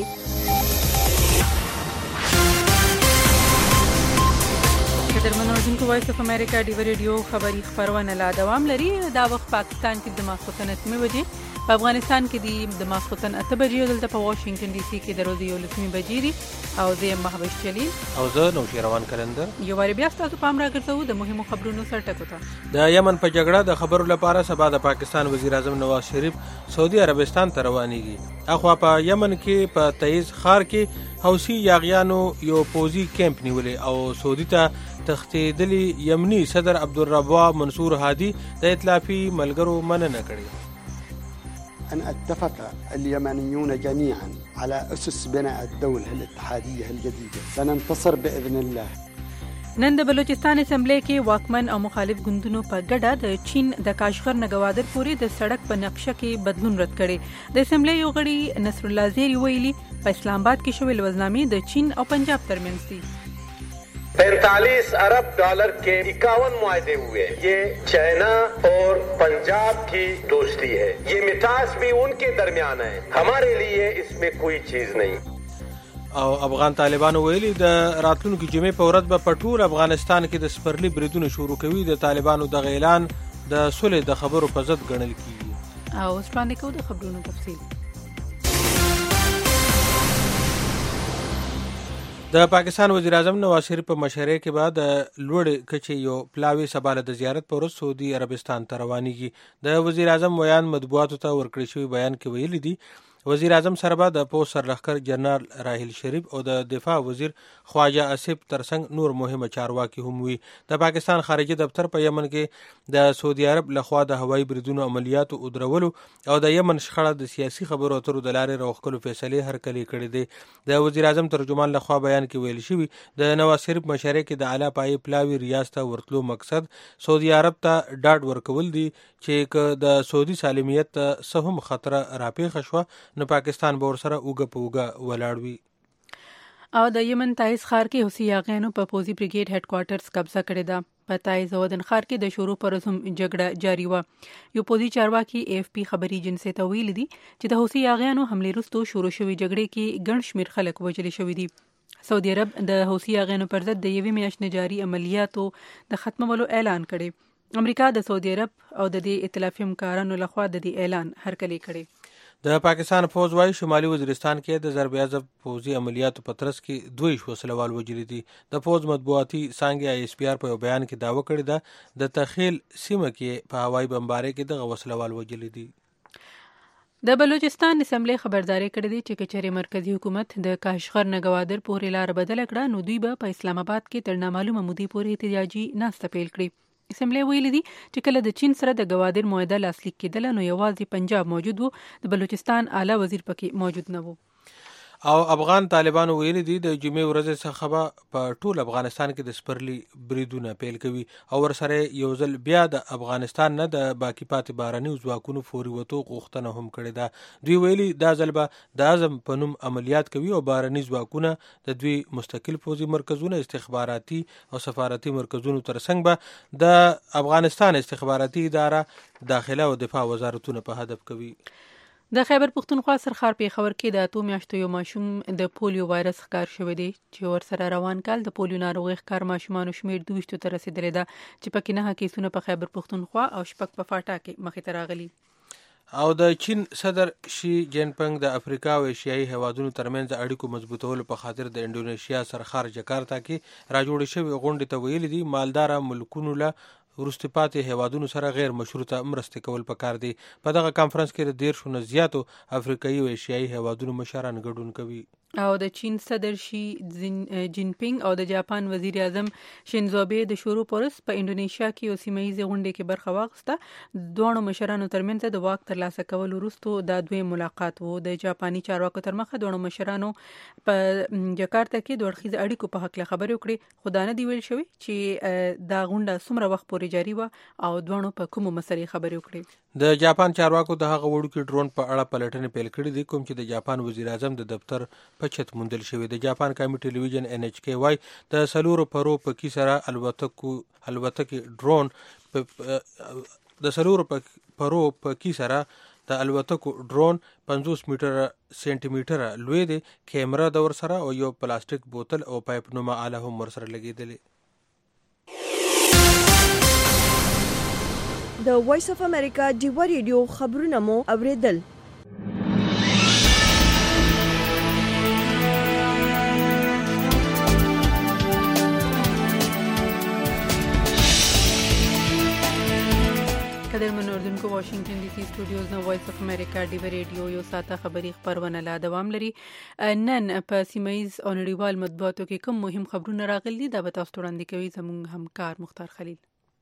قدرمنو اوریدونکو، وایس اف امریکا ډیو ریډیو خبری خبرونه لا دوام لري. دا وخت پاکستان کې د ماسخوتن 8 بجې، په افغانستان کې د ماسخوتن 8 بجې، دلته په واشنگټن ډي سي کې د ورځې 11 بجې دي. او زه محبوب جلیل او زه نوشیروان کلندر یو واری بیا تاسو پام راګرځو د مهمو خبرونو سره ټکو ته. د یمن په جګړه د خبرو لپاره سبا د پاکستان وزیر اعظم نواز شریف سعودي عربستان ته روانېږي. اخوا په یمن کې په تعیز ښار کې حوثي یاغیانو یو پوځي کیمپ نیولې او سعودي ته تښتېدلي یمني صدر عبدالرب منصور هادي د ائتلافي ملګرو مننه کړې. أن اتفق اليمنيون جميعا على أسس بناء الدولة الاتحادية الجديدة. سننتصر بإذن الله. نن د بلوچستان اسمبلی کې واکمن او مخالف ګوندونو په ګډه د چین د کاشغر نه ګوادر پورې د سړک په نقشه کې بدلون رد کړي. د اسمبلی یو غړي نصر الله زیری ویلي په اسلام آباد کې شوې لوزنامې د چین او پنجاب ترمنځ دي. 45 अरब डॉलर के 51 मुआहदे हुए. ये चाइना और पंजाब की दोस्ती है. ये मिठास भी उनके दरमियान है. हमारे लिए इसमें कोई चीज नहीं. او افغان طالبانو ویلي د راتلونکي جمعې په ورځ به په ټول افغانستان کې د سپرلي بریدونه شروع کوي. د طالبانو د اعلان د صلح د خبرو په ضد ګڼل کیږي. او اوس وړاندې کوو د خبرونو تفصیل. د پاکستان وزیر اعظم نواز شریف په مشرۍ کې بعد لوړ کچې یو پلاوی سبا د زیارت پر سعودي عربستان ته روانېږي. د وزیر اعظم ویان مطبوعاتو ته ورکړی شوی بیان کې ویلي دي وزیر اعظم سره به د پوځ سرلښکر جنرال راحیل شریف او د دفاع وزیر خواجه آصف ترڅنګ نور مهمه چارواکي هم وي. د پاکستان خارجي دفتر په یمن کې د سعودي عرب لخوا د هوایي بریدونو عملیاتو او درولو او د یمن شخړه د سیاسي خبرو اترو د لارې راوښکلو فیصلې هرکلي کړې دي. د وزیر اعظم ترجمان لخوا بیان کې ویل شوي د نواز شریف مشرۍ کې د اعلی پایې پلاوي ریاض ته ورتلو مقصد سعودي عرب ته ډاډ ورکول دي چې که د سعودي سالمیت ته څه هم خطر راپېښه شوه نو پاکستان به ورسره اوږه په اوږه ولاړ وي. او د یمن تعیز ښار کې حوثي یاغیانو په پوځي بریګیډ هډ کوارټرز قبضه کړې ده. په تعیز او ودن ښار کې د شروع پر هم جګړه جاری وه. یو پوځي چارواکي AFP خبري ایجنسي ته ویلي دي چې د حوثي یاغیانو حملې وروسته شروع شوې جګړې کې ګڼ شمېر خلک وژل شوي دي. سعودي عرب د حوثي یاغیانو پر ضد د یوې میاشتې جاري عملیاتو د ختمولو اعلان کړی. امریکا د سعودي عرب او د دې ائتلافي همکارانو لخوا د دې اعلان هرکلی کړی. د پاکستان فوج وايي شمالي وزیرستان کې د ضرب عضب پوځي عملیاتو په ترڅ کې 2 وسلوال وژلي دي. د فوج مطبوعاتي څانګې ISPR په یو بیان کې دعوه کړې ده د تخیل سیمه کې په هوایي بمبارۍ کې دغه وسلوال وژلي دي. د بلوچستان اسمبلی خبرداري کړې ده چې کچېرې مرکزی حکومت د کاشغر نه ګوادر پورې لار بدل کړه نو دوی به په اسلام آباد کې تر نامعلومه مودې پورې احتجاجي ناسته پیل کړي. اسمبلی ویلي دي چې کله د چین سره د ګوادر معاهده لاسلیک کېدله نو یوازې پنجاب موجود وو، د بلوچستان اعلی وزیر پکې موجود نه وو. او افغان طالبانو ویلي دي د جمعې ورځې څخه به په ټول افغانستان کې د سپرلي بریدونه پیل کوي او ورسره یو ځل بیا د افغانستان نه د باقی پاتې بهرنیو ځواکونو فوري وتو غوښتنه هم کړې ده. دوی ویلي دا ځل به د اعظم په نوم عملیات کوي او بهرني ځواکونه د دوی مستقل پوځي مرکزونه، استخباراتي او سفارتي مرکزونو ترڅنګ به د افغانستان استخباراتي اداره، داخله او دفاع وزارتونه په هدف کوي. د خیبر پښتونخوا سرخار پیښور کې د 2 میاشتو یو ماشوم د پولیو وایرس ښکار شوی دی چې ورسره روان کال د پولیو ناروغۍ ښکار ماشومانو شمېر 22 ته رسیدلی ده چې پکې 9 کیسونه په خیبر پښتونخوا او 6 په فاټا کې مخې ته راغلي. او د چین صدر شي جین پنګ د افریقا او ایشیایي هیوادونو ترمنځ اړیکو مضبوطولو په خاطر د انډونیشیا سرخار جکارتا کې راجوړې شوې غونډې ته ویلي دي مالدار ملکونو له وروسته پاتې هیوادونو سره غیر مشروطه مرستې کول پکار دي. په دغه کانفرنس کې د 10 نه زیاتو افریقایي او ایشیایي هیوادونو مشران ګډون کوي. او د چین صدر شي جین پینګ او د جاپان وزیر اعظم شینزو آبه د شروع پرس په انډونیشیا کې یو سیمه‌ایزه غونډه کې برخه واخیسته. دوه مشرانو ترمنځ د واک ترلاسه کول وروسته د دوی ملاقات وو. د جاپاني چارواکو تر مخه دوه مشرانو په جکارتا کې د اړخیز اړیکو په حق له خبرې وکړي. خو دا نه دی ویل شوی چې دا غونډه څومره وخت پورې جاری و او دوه په کومو مسلې خبرې وکړي. د جاپان چارواکو د هغه وړوکي ډرون په اړه پلټنې پیل کړې دي کوم چې د جاپان وزیر اعظم د دفتر په چت موندل شوی. د جاپان قومي ټلویزیون NHK وايي د سلورو پرو په کې سره الوتکې ډرون د 4 پرو په کی سره د الوتکو ډرون 50 سنټي میټر لوی دی، کیمرا د ور سره او یو پلاستیک بوتل او پایپ نومه آله هم ور سره لګیدلې. د وایس اف امریکا ډیوا ریډیو خبرونه مو اوریدل. قدرمن اردوونکو واشنگټن ډي سي سټوډیوز نو وایس اف امریکا ډیوا ریډیو یو ساته خبری خبرونه لا دوام لري. نن په سیمایز او نړیوال مطبوعاتو کې کوم مهم خبرونه راغلي دا به تاسو وړاندې کوي زموږ همکار مختار خلیل.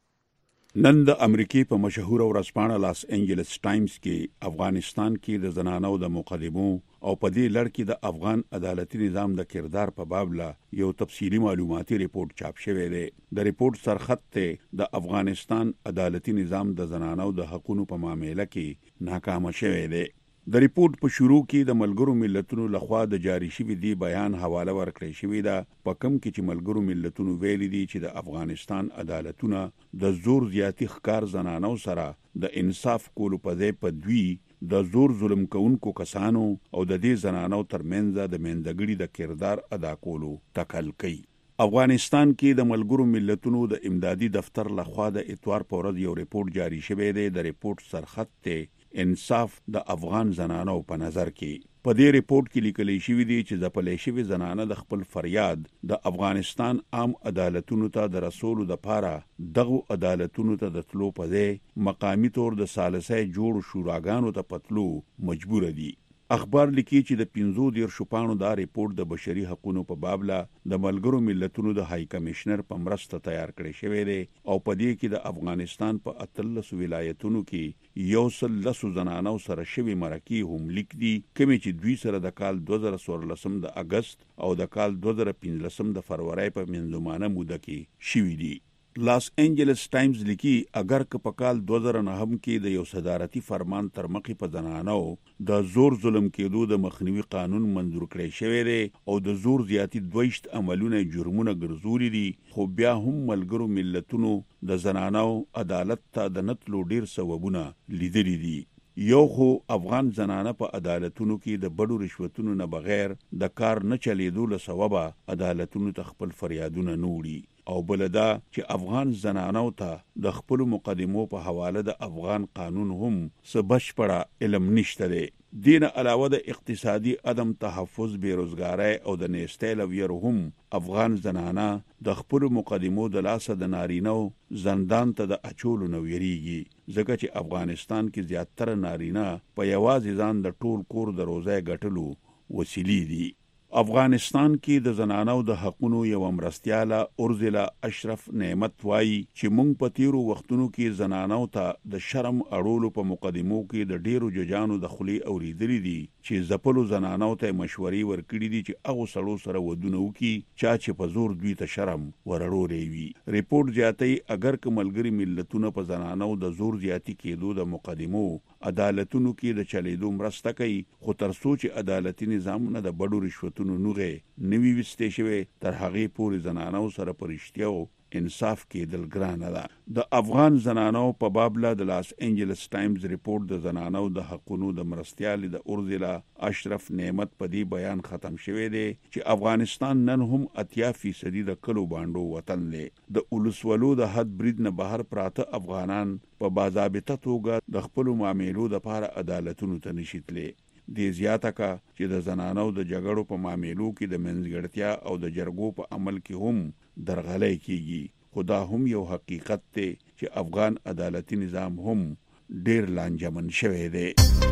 نن د امریکای په مشهور ورځپاڼه لاس انجلس ټایمز کې افغانستان کې د زنانو د مقدمو او په دې لړ کې د افغان عدالتي نظام د کردار په باب لا یو تفصیلی معلوماتي ریپورت چاپ شوی دی. د ریپورت سرخط ته د افغانستان عدالتي نظام د زنانو د حقوقو په معاملې کې ناکام شوی دی. د ریپورت په شروع کې د ملګرو ملتونو لخوا د جاری شوی دی بیان حواله ورکړی شوی ده، په کوم کې چې ملګرو ملتونو ویلي دي چې د افغانستان عدالتونه د زور زیاتی ښکار زنانو سره د انصاف کولو په ځای په دوی د زور ظلم کوونکو کسانو او د دې زنانو ترمنځ د میندګړي د کردار ادا کولو ټکل کوي. افغانستان کې د ملګرو ملتونو د امدادي دفتر لخوا د اتوار په ورځ یو ریپورت جاری شوی دی. د ریپورت سرخط ته انصاف د افغان زنانو په نظر کې. په دې ریپورت کې لیکل شوی دی چې ځپلې شوی زنانه د خپل فریاد د افغانستان عام عدالتونو ته د رسولو د پاره دغه عدالتونو ته د تلو په ځای مقامی تور د ثالثه جوړ شوراګانو ته پتلو مجبور دي. اخبار لیکي چې د 15 شپانو دا ریپورت د بشري حقوقو په باب لا د ملګرو ملتونو د های کمشنر په مرسته تیار کړی شوی دی او په دې کې د افغانستان په 13 ولایتونو کې یو سل لسو زنانو سره شوی مرکي هم لیک دي، کوم چې دوی سره د کال 2014 د اگست او د کال 2015 د فروری په منځمانه موده کې شوی دي. لاس انجلس ټایمز لیکي اگر که په کال 2009 کې د یو صدارتي فرمان تر مخې په زنانو د زور ظلم کېدو د مخنیوي قانون منظور کړی شوی دی او د زور زیاتی 22 عملونه جرمونه ګرځولي دي، خو بیا هم ملګرو ملتونو د زنانو عدالت ته د نتلو ډیر سببونه لیدلي دي. یو خو افغان زنانه په عدالتونو کې د بډو رشوتونو نه بغیر د کار نه چلیدو له سببه عدالتونو ته خپل فریادونه نوړي، او بلدا چې افغان زنانو ته د خپل مقدمو په حواله د افغان قانون هم څه بشپړه علم نشته دی. دین علاوه د اقتصادي عدم تحفظ، بیروزګاری او د نیستۍ لویر هم افغان زنانه د خپل مقدمو د لاسه د نارینو زندان ته د اچولو نو یریږي، ځکه چې افغانستان کې زیاتره نارینه په یوازې ځان د ټول کور د روزای ګټلو وسیلې دي. افغانستان کې د زنانو د حقونو یو مرستیاله اورزله اشرف نعمت وایي چې موږ په تیرو وختونو کې زنانو ته د شرم اړولو په مقدمو کې د ډیرو ججانو د خلی اوریدلې دي چې زپلو زنانو ته مشورې ورکړي دي چې هغه سړو سره ودونه وکړي چې په زور دوی ته شرم ورړوري وي. ریپورت زیاتوي اگر که ملګری ملتونه په زنانو د زور زیاتی کېدو د مقدمو عدالتونو کې د چلیدو مرسته کوي، خو تر څو چې عدالتي نظام نه د بډو رشوتونو نوغه نوی وستې شوی تر هغه پورې زنانو سره پرشتیاو انصاف کېدل ګرانه ده. د افغان زنانو په باب لا د لاس انجلس ټایمز ریپورت د زنانو د حقونو د مرستیال د اورزله اشرف نعمت په دې بیان ختم شوی دی چې افغانستان نن هم 80% د کلو باندو وطن دی. د اولسولو د حد برید نه بهر پراته افغانان په باضابطه توګه د خپل معاملو د لپاره عدالتونو ته نشیتلې. د زیاته کا چې د زنانو د جګړو په معاملو کې د منځګړتیا او د جرګو په عمل کې هم درغلۍ کیږي، خدا هم یو حقیقت دی چې افغان عدالتي نظام هم ډیر لانجمن شوی دی.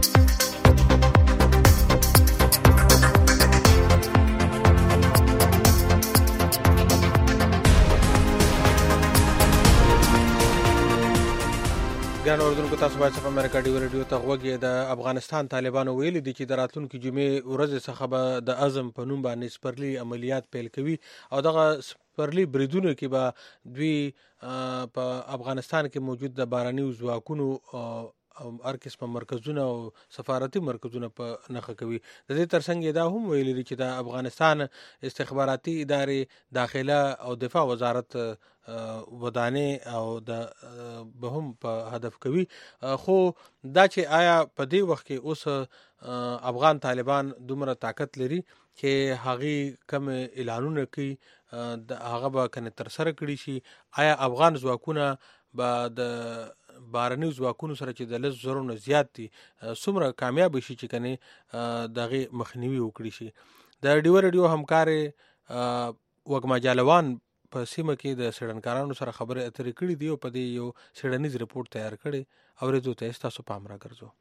ګران اوردونکو، تاسو باید صف امریکا ډیو ریډیو ته غوږی. د افغانستان طالبانو ویلي دي چې د راتلونکي جمعې ورځې څخه به د عزم په نوم باندې سپرلي عملیات پیل کوي او دغه سپرلي بریدونو کې به دوی په افغانستان کې موجود د باراني ځواکونو هر قسمه مرکزونه او سفارتي مرکزونه په نخښه کوي. د دې ترڅنګ دا هم ویلي دي چې د افغانستان استخباراتي ادارې داخله او دفاع وزارت ودانې او د به هم په هدف کوي. خو دا چې آیا په دې وخت کې اوس افغان طالبان دومره طاقت لري چې هغه کوم اعلانونه کوي د هغه به کنه تر سره کړی شي؟ آیا افغان ځواکونه به د بارني ځواکونو سره چې د 10,000 نه زیات دي څومره کامیاب شي چې کنه دغه مخنیوي وکړي شي؟ د ډیو ریډیو همکار وګما جالوان په سیمه کې د سړنکارانو سره خبره اترې کړې دی او په دې یو سړنیز رپورت تیار کړي او ورته ته تاسو پام راګرځو.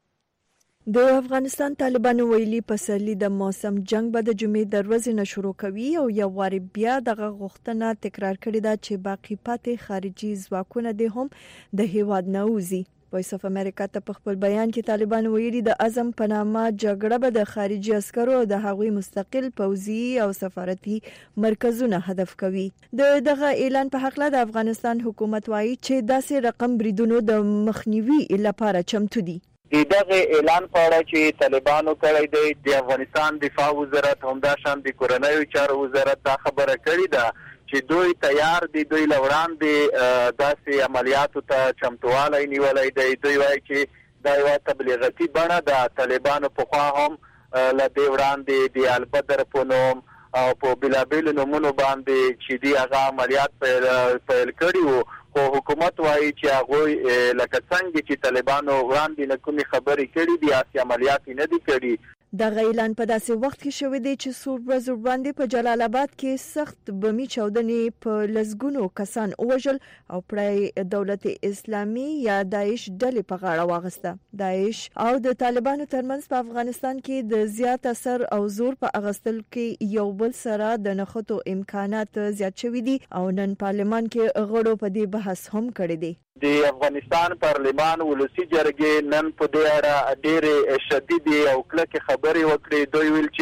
د افغانستان طالبانو ویلي پسرلی د موسم جنگ به د جمعې دروازې نه شروع کوي او یو واری بیا دغه غوښتنه تکرار کړې ده چې باقی پاتې خارجي ځواکونه د هم د هیواد نه وځي. وایس اف امریکا ته په خپل بیان کې طالبانو ویلي د اعظم په نامه جګړه به د خارجي عسکرو او د هغوی مستقل پوځي او سفارتي مرکزونه هدف کوي. دغه اعلان په حق له د افغانستان حکومت وایي چې داسې رقم بریدونو د مخنیوي لپاره چمتو دي. دغه اعلان په اړه چې طالبانو کړی دی د افغانستان دفاع وزارت همداشان د کورنیو چارو وزارت دا خبره کړې ده چې دوی تیار دي، دوی لوړاندې داسې عملیاتو ته چمتوالی نیولی دی. دوی وایي چې دا یوه تبلیغاتي بڼه ده. طالبانو پخوا هم له دې وړاندې د البدر په نوم او په بېلابېلو نومونو باندې چې دي هغه عملیات پیل کړي وو، خو حکومت وایي چې هغوی لکه څنګه چې طالبانو وړاندې نه کومې خبرې کړي دي هسې عملیات یې نه دي کړي. دغه اعلان په داسې وخت کې شوی دی چې څو ورځې وړاندې په جلال آباد کې سخت بمي چاودنې په لسګونو کسان ووژل او پړی دولت اسلامي یا داعش ډلې په غاړه واغسته. داعش او د طالبانو ترمنځ په افغانستان کې د زیات اثر او زور په اغستل کې یو بل سره د نښتو امکانات زیات شوي دي او نن پارلمان کې غړو په دې بحث هم کړی دی. د افغانستان پارلمان ولسی جرګې نن په دې اړه ډېرې شدیدې او کلکې خبرې وکړې. دوی ویل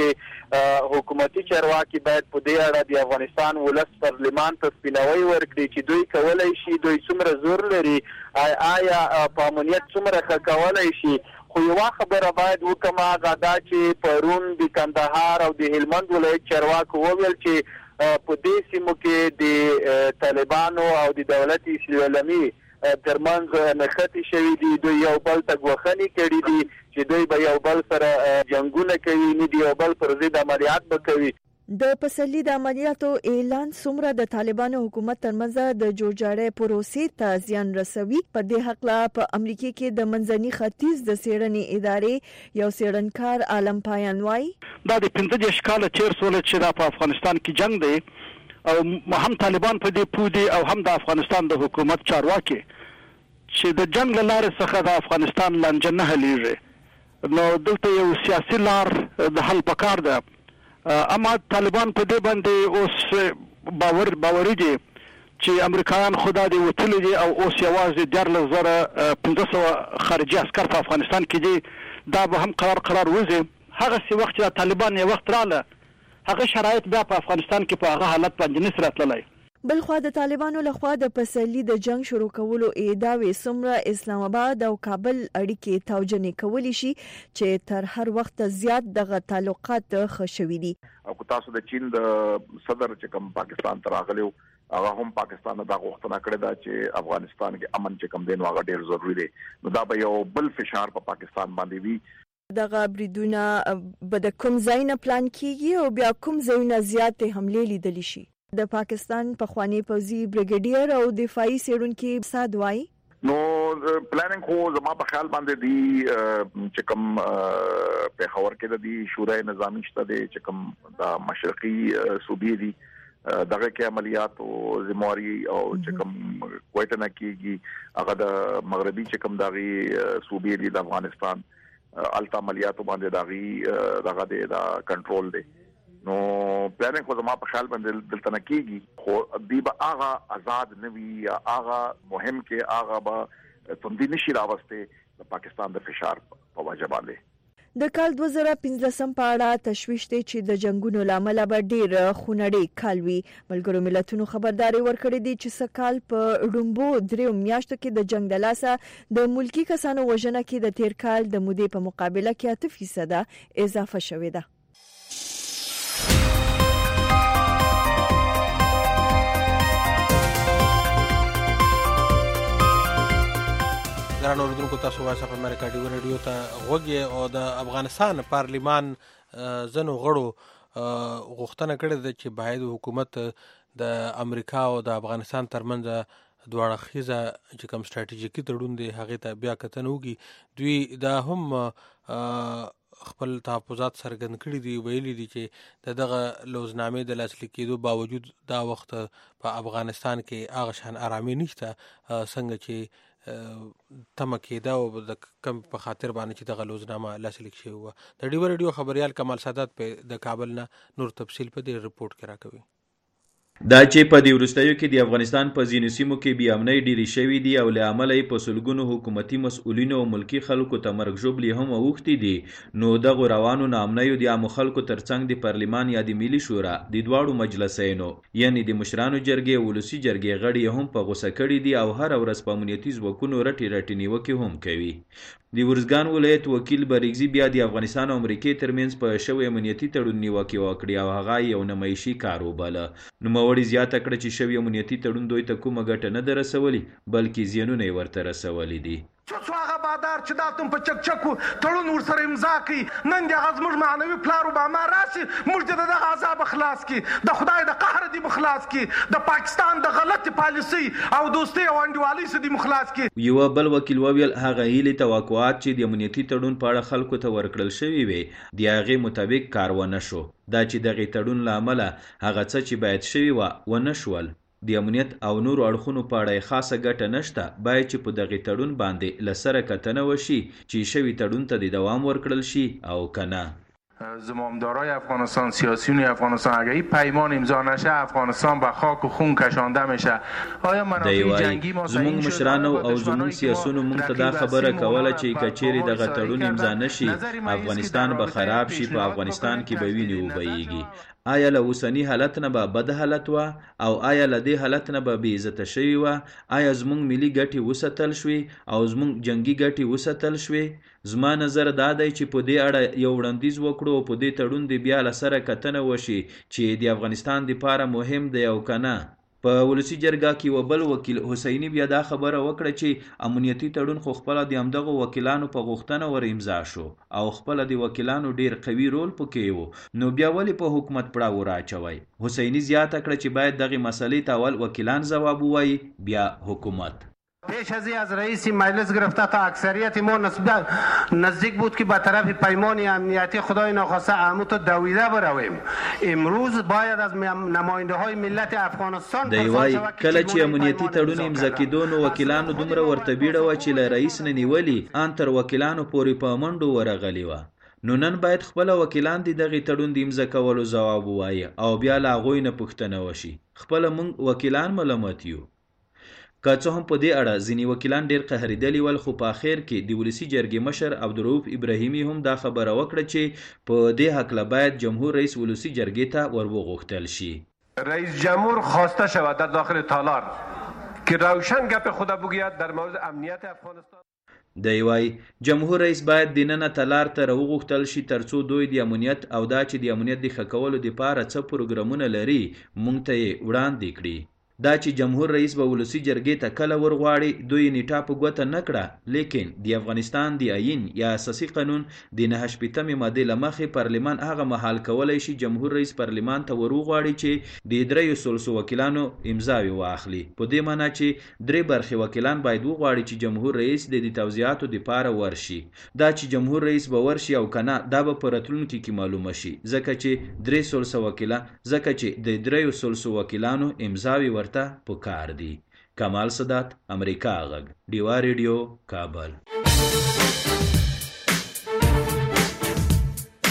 چې حکومتي چارواکي باید په دې اړه د افغانستان ولس پارلمان ته سپیناوی ورکړي چې دوی کولی شي، دوی څومره زور لري، آیا په امنیت څومره ښه کولی شي. خو یوه خبره باید وکړم، هغه دا چې پرون د کندهار او د هلمند ولایت چارواکو وویل چې په دې سیمو کې د طالبانو او د دولت اسلامي ترمنځ نښتې شوي دي. دوی یو بل ته ګوښنې کړي دي چې دوی به یو بل سره جنګونه کوي، نه د یو بل پر ضد عملیات به کوي. د پسرلي د عملیاتو اعلان څومره د طالبانو حکومت ترمنځ د جوړجاړي پروسې ته زیان رسوي؟ په دې حق لا په امریکا کې د منځني ختیځ د څېړنې ادارې یو څېړنکار عالم پایان وایي دا د 15 کال تیر سول چې دا په افغانستان کې جنگ دی او هم طالبان په دې پودي او هم د افغانستان د حکومت چارواکي چې د جنگ لاره څخه د افغانستان لانجه نه حلیږي. نو دلته یو سیاسي لار د حل پکار ده. اما طالبان په دې باندې اوس باوري دي چې امریکایان خدا دې وتلي دي او اوس یوازې 14,500 خارجي عسکر په افغانستان کې دي. دا به هم قرار وځي. هغه سی وخت چې طالبان یې وخت رااله هغه شرایط بیا په افغانستان کې په هغه حالت باندې نشي راتللی. بلخوا د طالبانو لخوا د پسرلي د جنگ شروع کولو ادعاوې څومره اسلام آباد او کابل اړیکې توجنې کولی شي چې تر هر وخت زیات دغه تعلقات ښه شوي دي. او تاسو د چین د صدر چې کوم پاکستان ته راغلی هغه هم پاکستان د غوښتنه کړې ده چې افغانستان کې امن چې کوم دین هغه ډیر ضروری دی. نو دا به یو بل فشار په پاکستان باندې وي. دغه بریدونه به د کوم ځای نه پلان کیږي او بیا کوم ځایونه زیاتې حملې لیدلی شي؟ د پاکستان پخوانی پوځي بریګیډیر او دفاعي څېړونکي سعد وایي نو پلانینګ خو زما په خیال باندې دی چې کوم پیښور کې د شورای نظامی شته دی چې کوم د مشرقي صوبې دي دغه کې عملیات او ذمہواری او چې کوم کویټه نه کیږي هغه د مغربي چې کوم دغه صوبې دي د افغانستان الټا عملیات باندې دغه د کنټرول دی. نو پلانینګ خو زما په خیال باندې دلته نه کیږي خو دی به هغه آزاد نوي یا هغه مهم کې هغه به تندې نشي راوسته د پاکستان د فشار په وجه باندې. د کال 2015 په اړه تشویش دی چې د جنگونو لامل به ډیر خونړی کال وي. ملګرو ملتونو خبرداري ورکړې دي چې سکال په ډومبو 3 میاشتو کې د جنگ د لاسه د ملکی کسانو وژنه کې د تیر کال د مودې په مقابله کې 8% اضافه شوې ده. درنو اوریدونکو تاسو وایس اف امریکا ډیو رادیو ته غوږی او د افغانستان پارلیمان ځنو غړو غوښتنه کړې ده چې باید حکومت د امریکا او د افغانستان ترمنځ دواړه خیزه چې کوم ستراتیژیکي تړون دی هغه ته بیا کتنه وکړي. دوی دا هم خپل تحفظات څرګند کړي دي، ویلي دي چې دغه لوزنامې د لاسلیک کېدو باوجود دا وخت په افغانستان کې هغه شان آرامي نشته څنګه چې تمه کېده او د کم په خاطر باندې چې دغه لوزنامه لاسلیک شوې وه. د ډیو رادیو خبریال کمال سادات په د کابل نه نور تفصیل په دې رپورټ کې راکوي. دا چې په دې وروستیو کې د افغانستان په ځینو سیمو کې بې امنۍ ډېرې شوې دي او له امله یې په سلګونو حکومتي مسؤلینو او ملکي خلکو ته مرګ ژوبلې هم اوښتې دي. نو دغو روانو ناامنیو د عامو خلکو ترڅنګ د پارلمان یا د ملي شورا د دواړو مجلسینو یعنی د مشرانو جرګې او ولسي جرګې غړي هم په غوسه کړي دي او هره ورځ په امنیتي ځواکونو رټې نیوکې هم کوي. د ورزګان ولایت وکیل بریګزي بیا د افغانستان او امریکې ترمنځ په شوی امنیتي تړون نیوکې وکړې او هغه یو نمایشي کار وباله. نوموړي زیاته کړه چې شوی امنیتي تړون دوی ته کومه ګټه نه ده رسولې بلکې زیانونه یې ورته رسولي دي. څو هغه بادار چې دا تم په چکچکو تړون ورسره امضا کړي نن د هغه زموږ معنوي پلار اوباما راشي موږ د دغه عذاب خلاص کړي، د خدای د قهر دې خلاص کړي، د پاکستان د غلط پالیسي او دوستي او انډیوالۍ څخه دې خلاص کړي. یو بل وکیل وویل هغه هیلې توقعات چې د امنیتي تړون په اړه خلکو ته ورکړل شوي وي د هغې مطابق کار ونه شو. دا چې دغه تړون له امله هغه څه چې باید شوي وه ونه شول. د امنیت او نورو اړخونو په اړه خاصه ګټه نشته، باید چې په دغه تړون باندې له سره کتنه وشي چې شوي تړون ته د دوام ورکړل شي او کنه. زمامدارای افغانستان، سیاسیون افغانستان اگه این پیمان امضا نشه افغانستان به خاک و خون کشانده میشه. آیا منافع جنگی ما زمون مشرانو او زمون سیاسیونو مونږ ته دا خبره کوله چې کچېری دغه تړون امضا نشي افغانستان به خراب شي، په افغانستان کې به ویني وبهیږي. آیا له اوسنی حالت نه به بد حالت و او آیا له دې حالت نه به بې عزته شوي و؟ آیا زمونږ ملي ګټې وساتل شوې او زمونږ جنگي ګټې وساتل شوې؟ زما نظر دا دی چې په دې اړه یو وړاندیز وکړو او په دې تړون د بیا له سره کتنه وشي چې د افغانستان دپاره مهم دی او کنه. په ولسي جرګه کې یو بل وکیل حسیني بیا دا خبره وکړه چې امنیتي تړون خو خپله د همدغو وکیلانو په غوښتنه ور امضا شو او خپله د وکیلانو ډیر قوي رول پکې و، نو بیا ولې په حکومت پړاو راچوي؟ حسیني زیاته کړه چې باید دغه مسلې ته اول وکیلان ځواب ووایي بیا حکومت. پیش از از رئیس مجلس گرفته تا اکثریت ما نزدیک بود که به طرف پیمان امنیتی خدای ناخواسته عمود دویده برویم. امروز باید از نماینده های ملت افغانستان دیوای کله چې امنیتي تړون امضا کېدو نو وکیلانو دومره ورته بیړه وه چې له رئیس نه نیولي ان تر وکیلانو پورې په منډو ورغلې وه. نو نن باید خپله وکیلان د دغې تړون د امضا کولو ځواب ووایي او بیا له هغوی نه پوښتنه وشي. خپله موږ وکیلان ملامت یو. که څه هم په دې اړه ځینې وکیلان ډېر قهرېدلي ول، خو په اخر کې د ولسي جرګې مشر عبدالرؤف ابراهیمي هم دا خبره وکړه چې په دې هکله باید جمهور رئیس ولسي جرګې ته ور وغوښتل شي. رئیس جمهور خواسته شود در داخل تالار که روشن گپ خود بگوید در مورد امنیت افغانستان. دی وای جمهور رئیس باید دننه تالار ته راوغوښتل شي ترڅو دوی د امنیت او دا چې د امنیت د ښه کولو دپاره څه پروګرامونه لري موږ ته یې وړاندې کړي. دا چې جمهور رئیس به ولسي جرګې ته کله ورغواړي دوی نیټه په ګوته نه کړه، لیکن د افغانستان د آیین یا اساسي قانون د 9 مادې له مخې پارلمان هغه مهال کولی شي جمهور رئیس پارلمان ته ورغواړي چې د 300 وکیلانو امضاوې واخلي. په دې معنی چې 3 برخې وکیلان باید وغواړي چې جمهور رئیس د توضیحاتو دپاره ورشي. دا چې جمهور رئیس به ورشي او کنه دا به په راتلونکي کې معلومه شي، ځکه چې 300 وکیلان ځکه چې د 300 وکیلانو امضاوې ورته پکار دي. کمال سادات، امریکا غږ، ډیوا ریډیو، کابل.